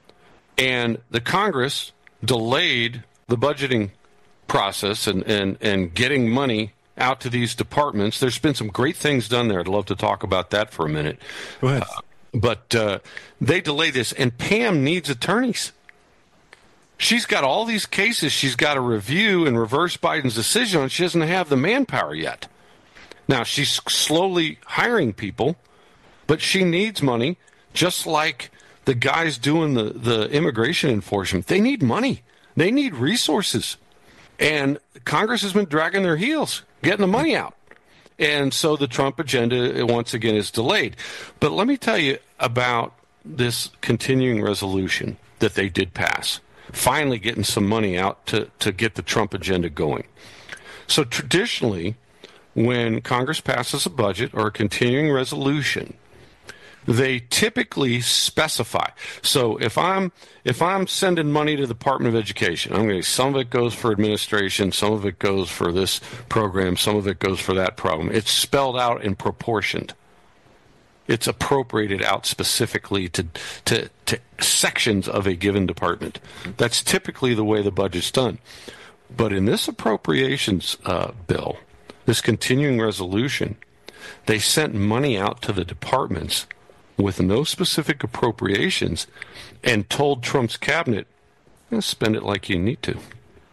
and the Congress delayed the budgeting process and, and, and getting money out to these departments. There's been some great things done there. I'd love to talk about that for a minute. Go ahead. Uh, but uh, they delay this, and Pam needs attorneys. She's got all these cases she's got to review and reverse Biden's decision on. She doesn't have the manpower yet. Now, she's slowly hiring people, but she needs money, just like the guys doing the, the immigration enforcement. They need money. They need resources. And Congress has been dragging their heels, getting the money out. And so the Trump agenda, once again, is delayed. But let me tell you about this continuing resolution that they did pass, finally getting some money out to, to get the Trump agenda going. So traditionally, when Congress passes a budget or a continuing resolution, they typically specify. So if I'm if I'm sending money to the Department of Education, I'm going to some of it goes for administration, some of it goes for this program, some of it goes for that program. It's spelled out and proportioned. It's appropriated out specifically to to, to sections of a given department. That's typically the way the budget's done. But in this appropriations uh, bill, this continuing resolution, they sent money out to the departments with no specific appropriations and told Trump's cabinet, eh, spend it like you need to.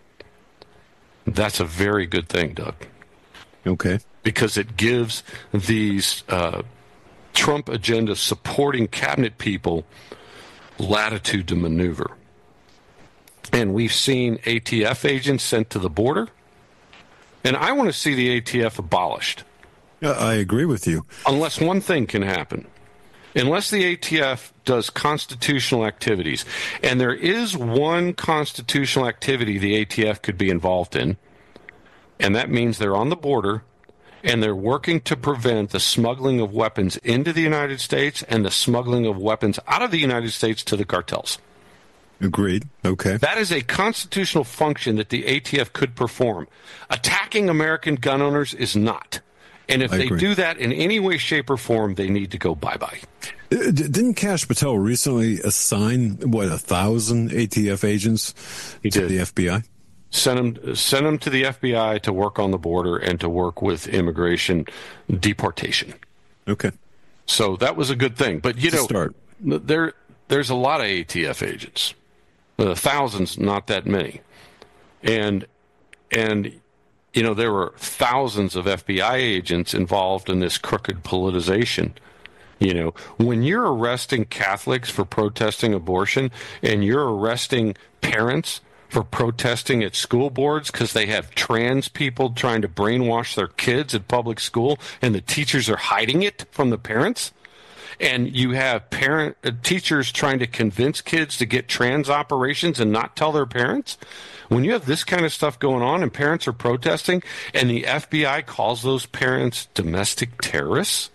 That's a very good thing, Doug. Okay. Because it gives these uh, Trump agenda supporting cabinet people latitude to maneuver. and we've seen A T F agents sent to the border. And I want to see the A T F abolished. I agree with you. Unless one thing can happen. Unless the A T F does constitutional activities. And there is one constitutional activity the A T F could be involved in. And that means they're on the border and they're working to prevent the smuggling of weapons into the United States and the smuggling of weapons out of the United States to the cartels. Agreed. Okay. That is a constitutional function that the A T F could perform. Attacking American gun owners is not. And if I they agree. do that in any way, shape, or form, they need to go bye-bye. Uh, d- Didn't Kash Patel recently assign, what, a thousand A T F agents He to did. the F B I? Send them, send them to the F B I to work on the border and to work with immigration deportation. Okay. So that was a good thing. But, you To know, start. there there's a lot of A T F agents. Uh, thousands, not that many. And, and you know, there were thousands of F B I agents involved in this crooked politicization. You know, when you're arresting Catholics for protesting abortion and you're arresting parents for protesting at school boards because they have trans people trying to brainwash their kids at public school and the teachers are hiding it from the parents, and you have parent uh, teachers trying to convince kids to get trans operations and not tell their parents, when you have this kind of stuff going on and parents are protesting and the F B I calls those parents domestic terrorists,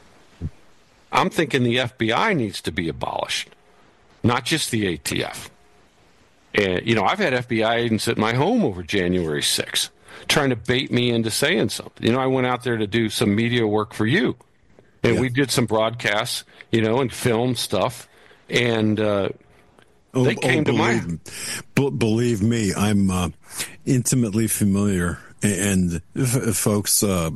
I'm thinking the F B I needs to be abolished, not just the A T F. And, you know, I've had F B I agents at my home over January sixth trying to bait me into saying something. You know, I went out there to do some media work for you, and Yeah. we did some broadcasts, you know, and film stuff, and uh, Oh, they came oh, to my... believe, b- believe me, I'm uh, intimately familiar. And f- f- folks, uh,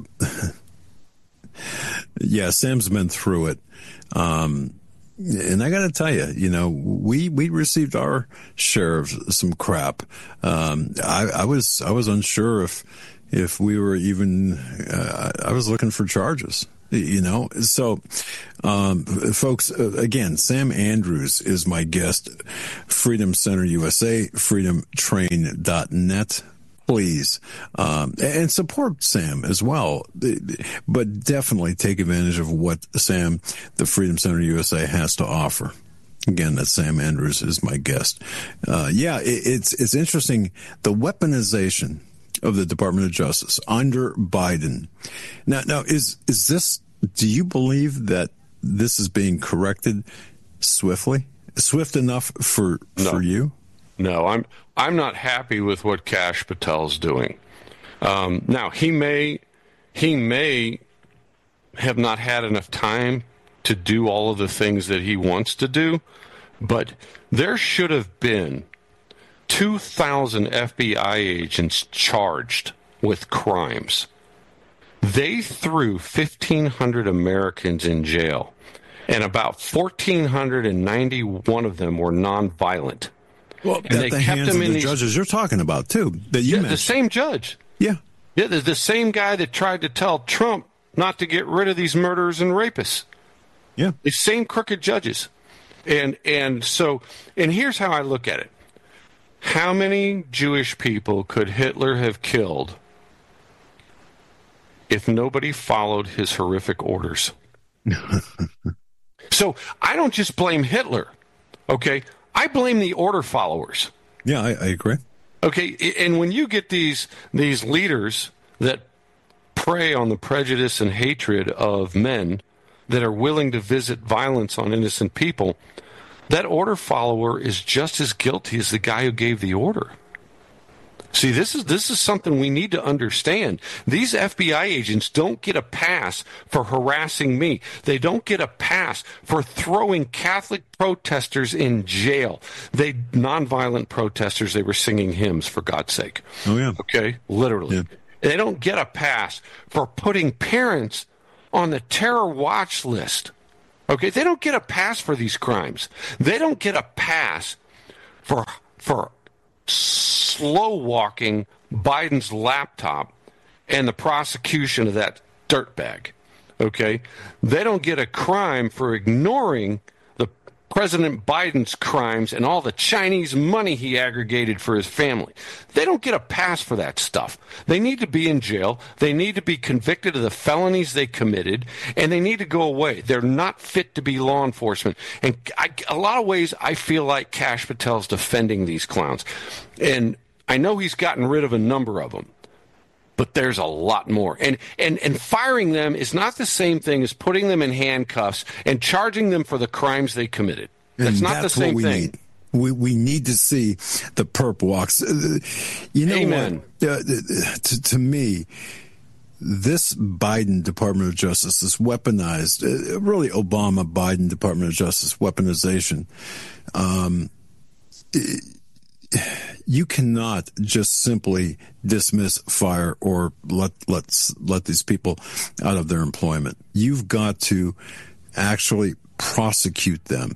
yeah, Sam's been through it. Um, and I got to tell you, you know, we, we received our share of some crap. Um, I, I was, I was unsure if, if we were even, uh, I was looking for charges. You know, so, um, folks, uh, again, Sam Andrews is my guest. Freedom Center U S A, freedom train dot net. Please, um, and support Sam as well, but definitely take advantage of what Sam, the Freedom Center U S A, has to offer. Again, that Sam Andrews is my guest. Uh, yeah, it, it's it's interesting, the weaponization of the Department of Justice under Biden. Now, now is is this? Do you believe that this is being corrected swiftly, swift enough for No. for you? No, I'm I'm not happy with what Kash Patel's doing. Um, now he may he may have not had enough time to do all of the things that he wants to do, but there should have been two thousand F B I agents charged with crimes. They threw fifteen hundred Americans in jail, and about one thousand four hundred ninety-one of them were nonviolent. Well, And at they the kept hands them of in the these- judges you're talking about too, that you Yeah, mentioned. the same judge. Yeah, Yeah, the, the same guy that tried to tell Trump not to get rid of these murderers and rapists. yeah. The same crooked judges. And and so, and here's how I look at it. How many Jewish people could Hitler have killed if nobody followed his horrific orders? So I don't just blame Hitler, okay? I blame the order followers. Yeah, I, I agree. Okay, and when you get these these leaders that prey on the prejudice and hatred of men that are willing to visit violence on innocent people, that order follower is just as guilty as the guy who gave the order. See, this is this is something we need to understand. These F B I agents don't get a pass for harassing me. They don't get a pass for throwing Catholic protesters in jail. They nonviolent protesters, they were singing hymns, for God's sake. Oh, yeah. Okay, literally. Yeah. They don't get a pass for putting parents on the terror watch list. Okay, they don't get a pass for these crimes. They don't get a pass for for slow walking Biden's laptop and the prosecution of that dirtbag. Okay, they don't get a crime for ignoring the President Biden's crimes and all the Chinese money he aggregated for his family. They don't get a pass for that stuff. They need to be in jail. They need to be convicted of the felonies they committed, and they need to go away. They're not fit to be law enforcement. And I, a lot of ways, I feel like Kash Patel's defending these clowns. And I know he's gotten rid of a number of them, but there's a lot more. And, and and firing them is not the same thing as putting them in handcuffs and charging them for the crimes they committed. That's and not that's the same what we thing. Need. We we need to see the perp walks. You know Amen. what? Uh, to, to me, this Biden Department of Justice, this weaponized, uh, really Obama Biden Department of Justice weaponization, um, it, you cannot just simply dismiss, fire, or let let let these people out of their employment. You've got to actually prosecute them,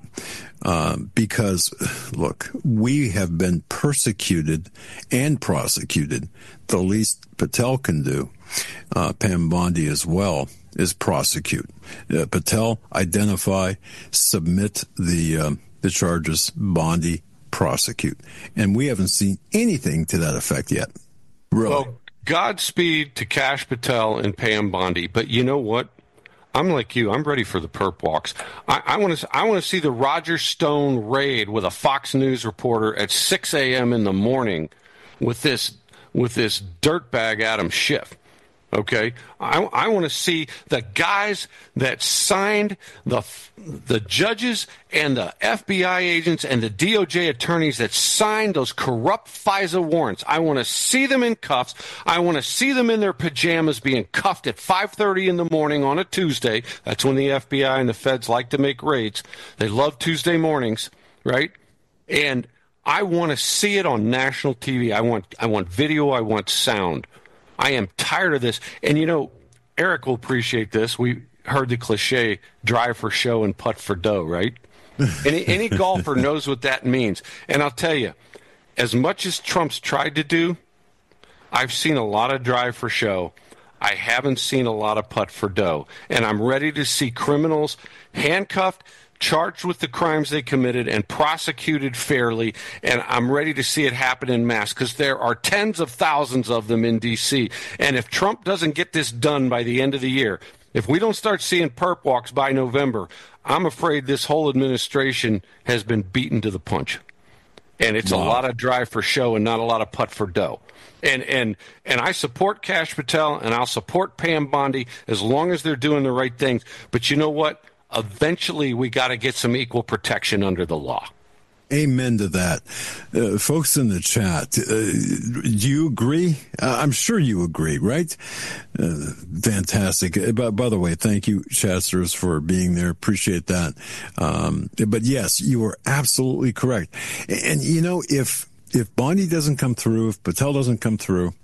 um, because, look, we have been persecuted and prosecuted. The least Patel can do, uh, Pam Bondi as well, is prosecute. Uh, Patel, identify, submit the uh, the charges. Bondi, prosecute. And we haven't seen anything to that effect yet. Really. Well, Godspeed to Kash Patel and Pam Bondi. But you know what? I'm like you. I'm ready for the perp walks. I want to. I want to see the Roger Stone raid with a Fox News reporter at six a.m. in the morning, with this with this dirtbag Adam Schiff. Okay, I, I want to see the guys that signed the the judges and the F B I agents and the D O J attorneys that signed those corrupt FISA warrants. I want to see them in cuffs. I want to see them in their pajamas being cuffed at five thirty in the morning on a Tuesday. That's when the F B I and the feds like to make raids. They love Tuesday mornings, right? And I want to see it on national T V. I want I want video. I want sound. I am tired of this. And, you know, Eric will appreciate this. We heard the cliche, drive for show and putt for dough, right? any, any golfer knows what that means. And I'll tell you, as much as Trump's tried to do, I've seen a lot of drive for show. I haven't seen a lot of putt for dough. And I'm ready to see criminals handcuffed, charged with the crimes they committed, and prosecuted fairly, and I'm ready to see it happen in mass, because there are tens of thousands of them in D C And if Trump doesn't get this done by the end of the year, if we don't start seeing perp walks by November, I'm afraid this whole administration has been beaten to the punch. And it's wow. a lot of drive for show and not a lot of putt for dough. And and and I support Kash Patel, and I'll support Pam Bondi as long as they're doing the right things. But you know what? Eventually, we got to get some equal protection under the law. Amen to that. Uh, folks in the chat, uh, do you agree? Uh, I'm sure you agree, right? Uh, fantastic. Uh, by, by the way, thank you, Chasters, for being there. Appreciate that. Um, but yes, you are absolutely correct. And, and, you know, if if Bondi doesn't come through, if Patel doesn't come through,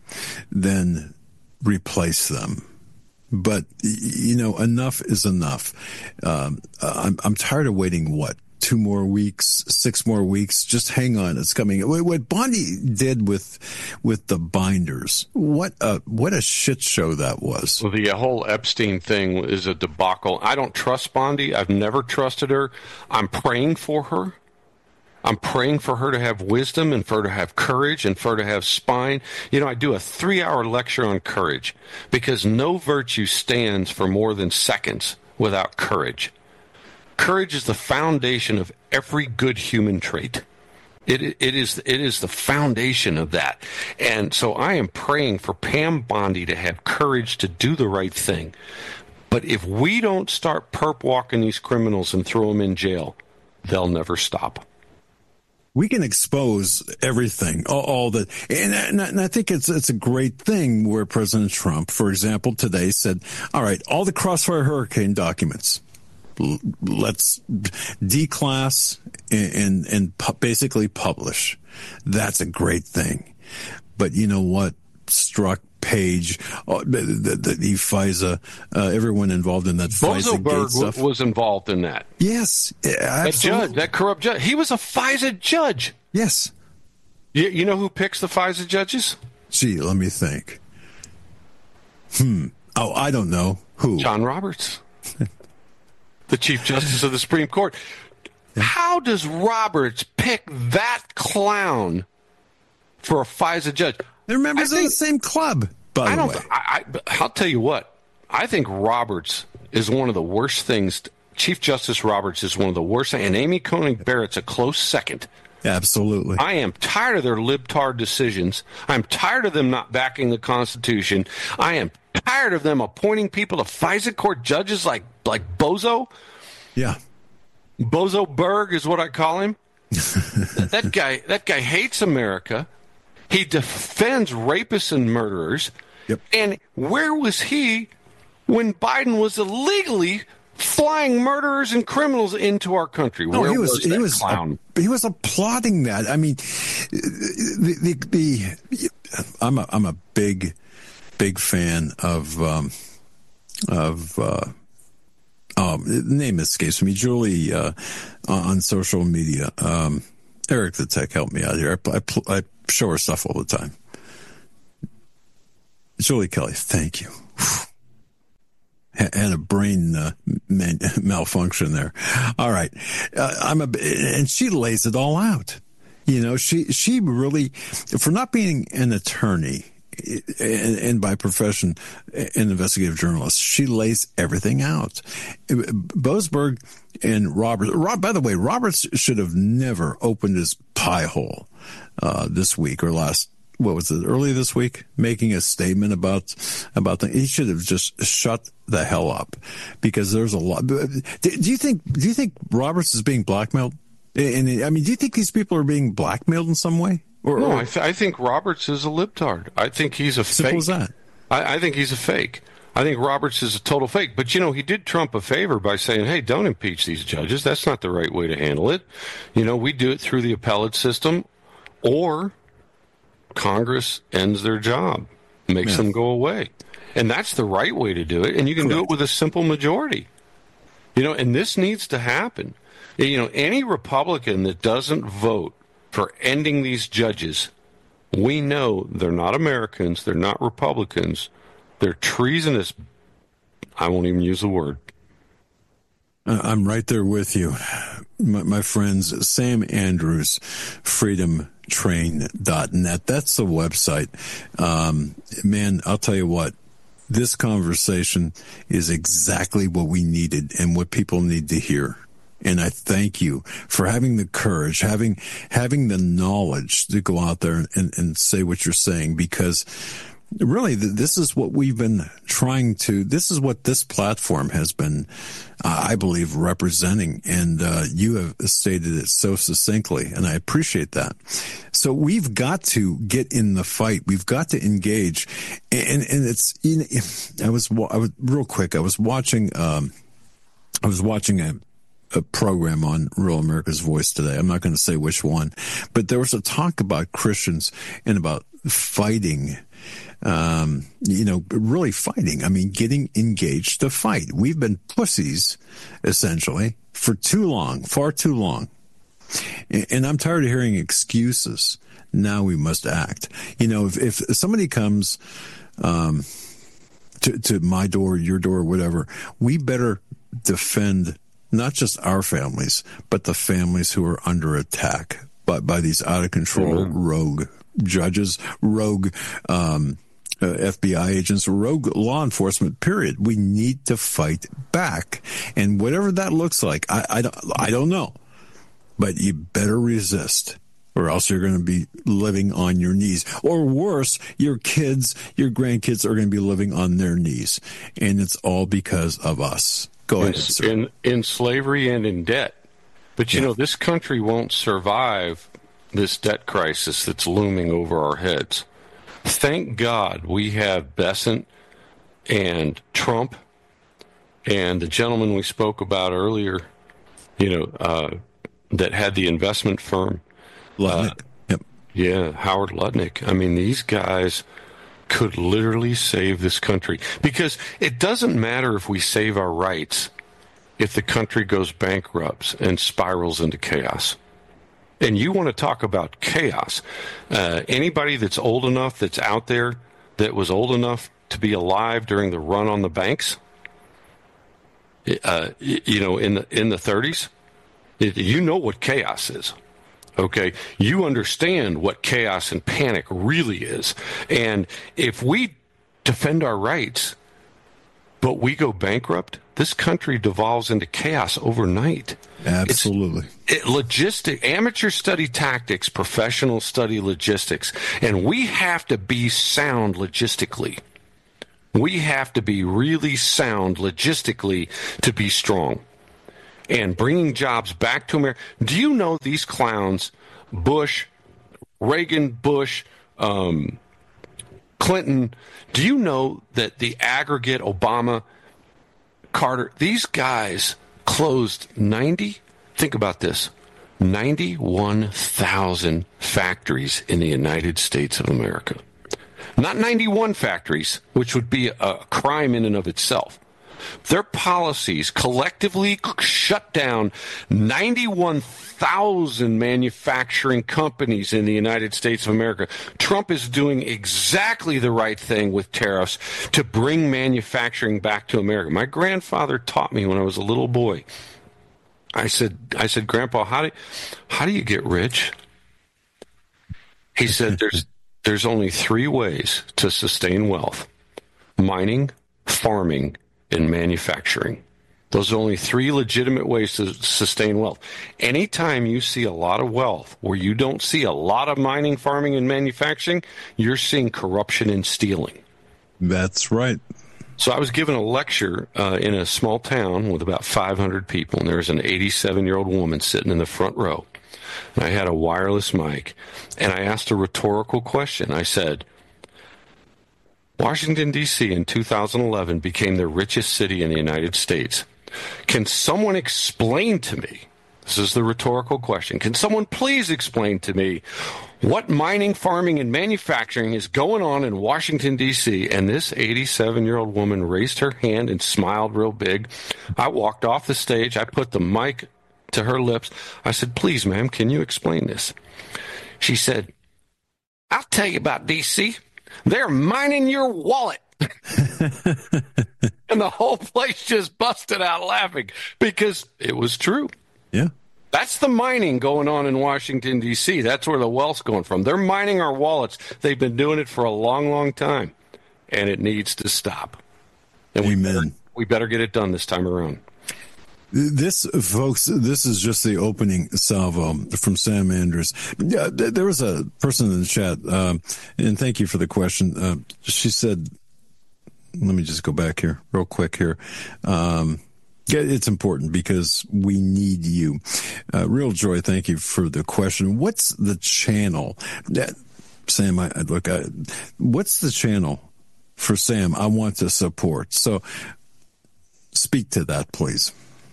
then replace them. But, you know, enough is enough. Um, I'm, I'm tired of waiting, what, two more weeks, six more weeks? Just hang on. It's coming. What Bondi did with with the binders, what a, what a shit show that was. Well, the whole Epstein thing is a debacle. I don't trust Bondi. I've never trusted her. I'm praying for her. I'm praying for her to have wisdom and for her to have courage and for her to have spine. You know, I do a three-hour lecture on courage because no virtue stands for more than seconds without courage. Courage is the foundation of every good human trait. It, it is it is the foundation of that. And so I am praying for Pam Bondi to have courage to do the right thing. But if we don't start perp walking these criminals and throw them in jail, they'll never stop. We can expose everything, all, all the, and, and I think it's it's a great thing where President Trump, for example, today said, all right, all the Crossfire Hurricane documents, l- let's declass and, and, and pu- basically publish. That's a great thing. But you know what? Strzok, Page, uh, the, the, the FISA, uh, everyone involved in that FISA gate stuff. w- was involved in that. Yes, absolutely. That judge, that corrupt judge, he was a FISA judge. Yes. You, you know who picks the FISA judges? Gee, let me think. Hmm. Oh, I don't know. Who? John Roberts, the Chief Justice of the Supreme Court. Yeah. How does Roberts pick that clown for a FISA judge? They're members think, of the same club, by I the don't, way. I, I, I'll tell you what. I think Roberts is one of the worst things. Chief Justice Roberts is one of the worst, and Amy Coney Barrett's a close second. Absolutely. I am tired of their libtard decisions. I'm tired of them not backing the Constitution. I am tired of them appointing people to FISA court judges like, like Bozo. Yeah. Bozo Berg is what I call him. that guy that guy hates America. He defends rapists and murderers. Yep. And where was he when Biden was illegally flying murderers and criminals into our country? No, Where he was, was he that was clown? Uh, he was applauding that. I mean, the the, the I'm a I'm a big big fan of um, of uh, um, the name escapes me. Julie uh, on social media. Um, Eric the Tech helped me out here. I, I, I show her stuff all the time. Julie Kelly, thank you. Had a brain uh, man, malfunction there. All right, uh, I'm a, and she lays it all out. You know, she she really, for not being an attorney and, and by profession an investigative journalist, she lays everything out. Boasberg and Roberts. Rob, by the way, Roberts should have never opened his pie hole uh, this week or last. What was it, early this week, making a statement about about the, he should have just shut the hell up, because there's a lot. Do, do you think do you think Roberts is being blackmailed? And I mean, do you think these people are being blackmailed in some way? Or, no, or, I, th- I think Roberts is a libtard. I think he's a simple fake. as that. I, I think he's a fake. I think Roberts is a total fake. But, you know, he did Trump a favor by saying, hey, don't impeach these judges. That's not the right way to handle it. You know, we do it through the appellate system, or Congress ends their job, makes yeah. them go away. And that's the right way to do it. And you can Correct. do it with a simple majority. You know, and this needs to happen. You know, any Republican that doesn't vote for ending these judges, we know they're not Americans, they're not Republicans, they're treasonous. I won't even use the word. I'm right there with you, my, my friends. Sam Andrews, freedom train dot net. That's the website. Um, man, I'll tell you what, this conversation is exactly what we needed and what people need to hear. And I thank you for having the courage, having having the knowledge to go out there and, and say what you're saying, because really this is what we've been trying to, this is what this platform has been, uh, I believe, representing. And uh, you have stated it so succinctly, and I appreciate that. So we've got to get in the fight. We've got to engage. And, and it's, you know, I was, I was real quick. I was watching, um, I was watching a, a program on Rural America's Voice today. I'm not going to say which one, but there was a talk about Christians and about fighting, um, you know, really fighting. I mean, getting engaged to fight. We've been pussies, essentially, for too long, far too long. And I'm tired of hearing excuses. Now we must act. You know, if, if somebody comes, um, to, to my door, your door, whatever, we better defend not just our families, but the families who are under attack by, by these out of control mm-hmm. rogue judges, rogue, um, uh, F B I agents, rogue law enforcement, period. We need to fight back. And whatever that looks like, I, I don't, I don't know, but you better resist, or else you're going to be living on your knees. Or worse, your kids, your grandkids are going to be living on their knees. And it's all because of us. Go ahead, sir. In, in slavery and in debt. But, you yeah. know, this country won't survive this debt crisis that's looming over our heads. Thank God we have Bessent and Trump and the gentleman we spoke about earlier, you know, uh, that had the investment firm. Lutnick. Uh, yep. Yeah, Howard Lutnick. I mean, these guys could literally save this country, because it doesn't matter if we save our rights if the country goes bankrupt and spirals into chaos. And you want to talk about chaos. Uh, anybody that's old enough, that's out there, that was old enough to be alive during the run on the banks, uh, you know, in the in the thirties, It, you know what chaos is. Okay, you understand what chaos and panic really is. And if we defend our rights, but we go bankrupt, this country devolves into chaos overnight. Absolutely. It's, it, logistic, amateur study tactics, professional study logistics. And we have to be sound logistically. We have to be really sound logistically to be strong. And bringing jobs back to America. Do you know these clowns, Bush, Reagan, Bush, um, Clinton, do you know that the aggregate, Obama, Carter, these guys closed ninety, think about this, ninety-one thousand factories in the United States of America. Not ninety-one factories, which would be a crime in and of itself. Their policies collectively shut down ninety-one thousand manufacturing companies in the United States of America. Trump is doing exactly the right thing with tariffs to bring manufacturing back to America. My grandfather taught me when I was a little boy. I said, I said, Grandpa, how do, how do you get rich? He said, there's, there's only three ways to sustain wealth: mining, farming, in manufacturing. Those are only three legitimate ways to sustain wealth. Anytime you see a lot of wealth where you don't see a lot of mining, farming, and manufacturing, you're seeing corruption and stealing. That's right. So I was given a lecture uh, in a small town with about five hundred people, and there was an eighty-seven-year-old woman sitting in the front row. And I had a wireless mic, and I asked a rhetorical question. I said, Washington, D C in two thousand eleven became the richest city in the United States. Can someone explain to me, this is the rhetorical question, can someone please explain to me what mining, farming, and manufacturing is going on in Washington, D C? And this eighty-seven-year-old woman raised her hand and smiled real big. I walked off the stage. I put the mic to her lips. I said, please, ma'am, can you explain this? She said, I'll tell you about D C. They're mining your wallet. And the whole place just busted out laughing because it was true. Yeah. That's the mining going on in Washington, D C. That's where the wealth's going from. They're mining our wallets. They've been doing it for a long, long time, and it needs to stop. And Amen. We better, we better get it done this time around. This, folks, this is just the opening salvo from Sam Andrews. Yeah, there was a person in the chat, um, and thank you for the question. Uh, she said, let me just go back here real quick here. Um, it's important because we need you. Uh, Real Joy, thank you for the question. What's the channel? That, Sam, I, I look at what's the channel for Sam I want to support? So speak to that, please.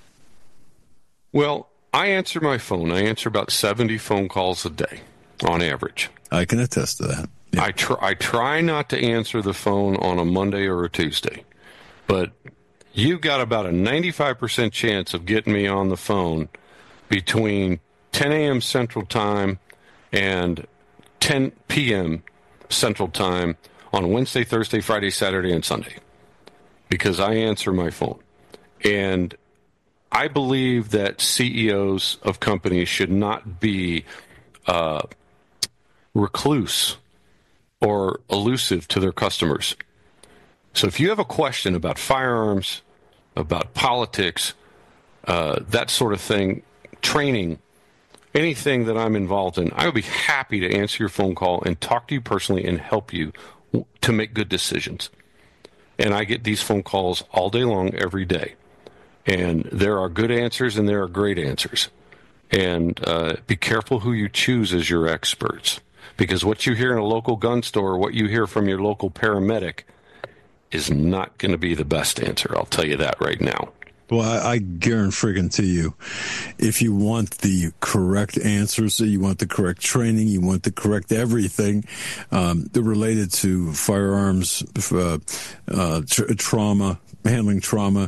Well, I answer my phone. I answer about seventy phone calls a day on average. I can attest to that. Yeah. I, tr- I try not to answer the phone on a Monday or a Tuesday, but you got about a ninety-five percent chance of getting me on the phone between ten a.m. Central Time and ten p.m. Central Time on Wednesday, Thursday, Friday, Saturday, and Sunday, because I answer my phone. And I believe that C E Os of companies should not be uh, recluse or elusive to their customers. So if you have a question about firearms, about politics, uh, that sort of thing, training, anything that I'm involved in, I would be happy to answer your phone call and talk to you personally and help you to make good decisions. And I get these phone calls all day long, every day. And there are good answers and there are great answers. And uh, be careful who you choose as your experts. Because what you hear in a local gun store, what you hear from your local paramedic, is not going to be the best answer. I'll tell you that right now. Well, I, I guarantee you, if you want the correct answers, you want the correct training, you want the correct everything um, related to firearms, uh, uh, tra- trauma, handling trauma,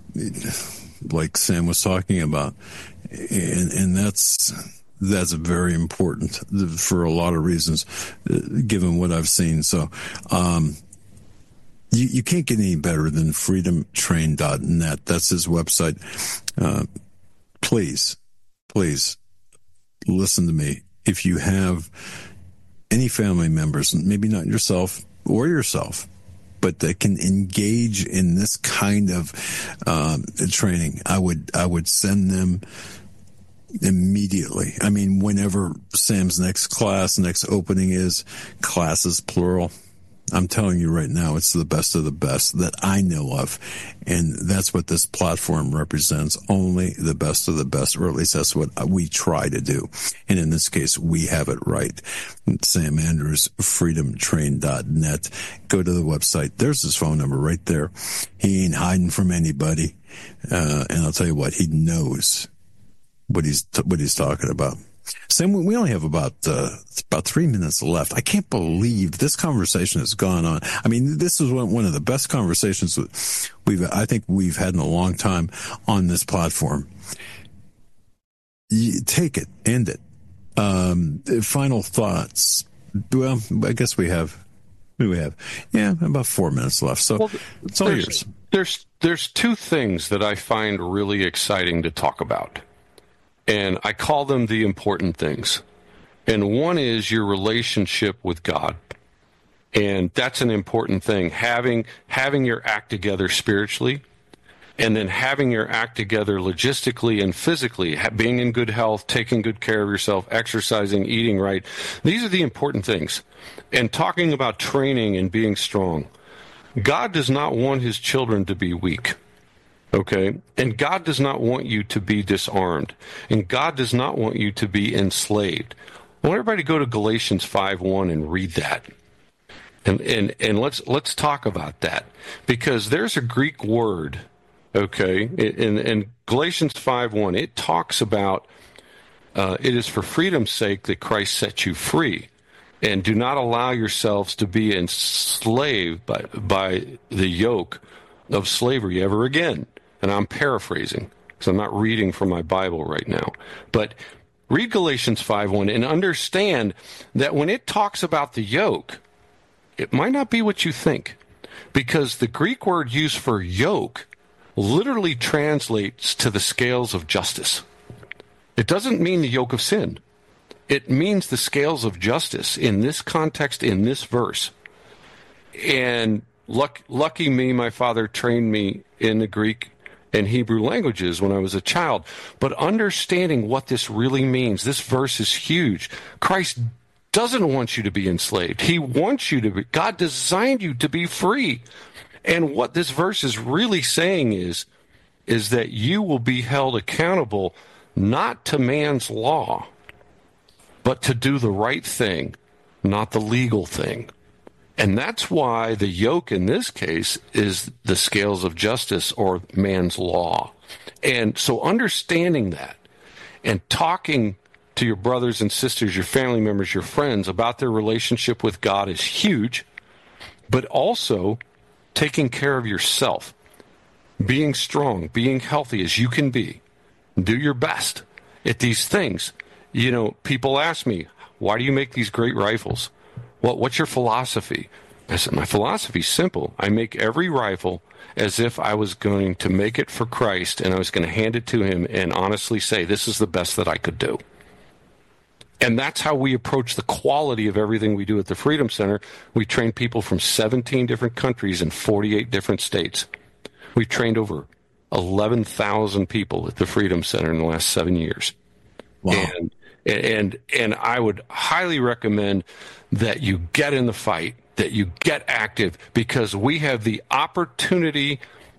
like Sam was talking about, and and that's that's very important for a lot of reasons, given what I've seen. So, um, you you can't get any better than freedom train dot net. That's his website. Uh, please, please listen to me. If you have any family members, maybe not yourself or yourself, but that can engage in this kind of um, training, I would I would send them immediately. I mean, whenever Sam's next class, next opening is, classes plural. I'm telling you right now, it's the best of the best that I know of. And that's what this platform represents. Only the best of the best, or at least that's what we try to do. And in this case, we have it right. Sam Andrews, freedom train dot net. Go to the website. There's his phone number right there. He ain't hiding from anybody. Uh, and I'll tell you what, he knows what he's, what he's talking about. Sam, we only have about uh, about three minutes left. I can't believe this conversation has gone on. I mean, this is one, one of the best conversations we've I think we've had in a long time on this platform. You take it, end it. Um, final thoughts. Well, I guess we have we have yeah about four minutes left. So well, it's all there's, yours. There's there's two things that I find really exciting to talk about. And I call them the important things. And one is your relationship with God. And that's an important thing. Having having your act together spiritually, and then having your act together logistically and physically, being in good health, taking good care of yourself, exercising, eating right. These are the important things. And talking about training and being strong. God does not want his children to be weak. Okay? And God does not want you to be disarmed. And God does not want you to be enslaved. I want everybody to go to Galatians five one and read that. And and and let's let's talk about that. Because there's a Greek word, okay, in, in Galatians five one, it talks about uh, it is for freedom's sake that Christ set you free. And do not allow yourselves to be enslaved by, by the yoke of slavery ever again. And I'm paraphrasing, because I'm not reading from my Bible right now. But read Galatians five one and understand that when it talks about the yoke, it might not be what you think. Because the Greek word used for yoke literally translates to the scales of justice. It doesn't mean the yoke of sin. It means the scales of justice in this context, in this verse. And luck, lucky me, my father trained me in the Greek and Hebrew languages when I was a child. But understanding what this really means, this verse is huge. Christ doesn't want you to be enslaved. He wants you to be. God designed you to be free. And what this verse is really saying is, is that you will be held accountable not to man's law, but to do the right thing, not the legal thing. And that's why the yoke in this case is the scales of justice or man's law. And so understanding that and talking to your brothers and sisters, your family members, your friends about their relationship with God is huge, but also taking care of yourself, being strong, being healthy as you can be. Do your best at these things. You know, people ask me, why do you make these great rifles? What, what's your philosophy? I said, my philosophy is simple. I make every rifle as if I was going to make it for Christ and I was going to hand it to him and honestly say, this is the best that I could do. And that's how we approach the quality of everything we do at the Freedom Center. We train people from seventeen different countries in forty-eight different states. We've trained over eleven thousand people at the Freedom Center in the last seven years. Wow. And, and, and I would highly recommend that you get in the fight, that you get active, because we have the opportunity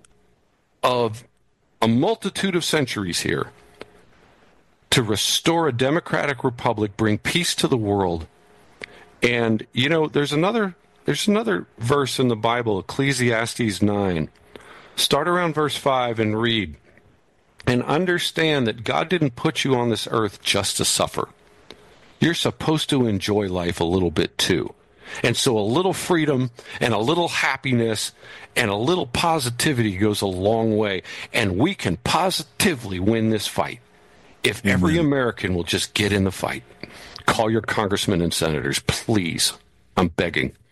of a multitude of centuries here to restore a democratic republic, bring peace to the world. And, you know, there's another there's another verse in the Bible, Ecclesiastes nine. Start around verse five and read. And understand that God didn't put you on this earth just to suffer. You're supposed to enjoy life a little bit too. And so a little freedom and a little happiness and a little positivity goes a long way. And we can positively win this fight if Amen. Every American will just get in the fight. Call your congressmen and senators, please. I'm begging.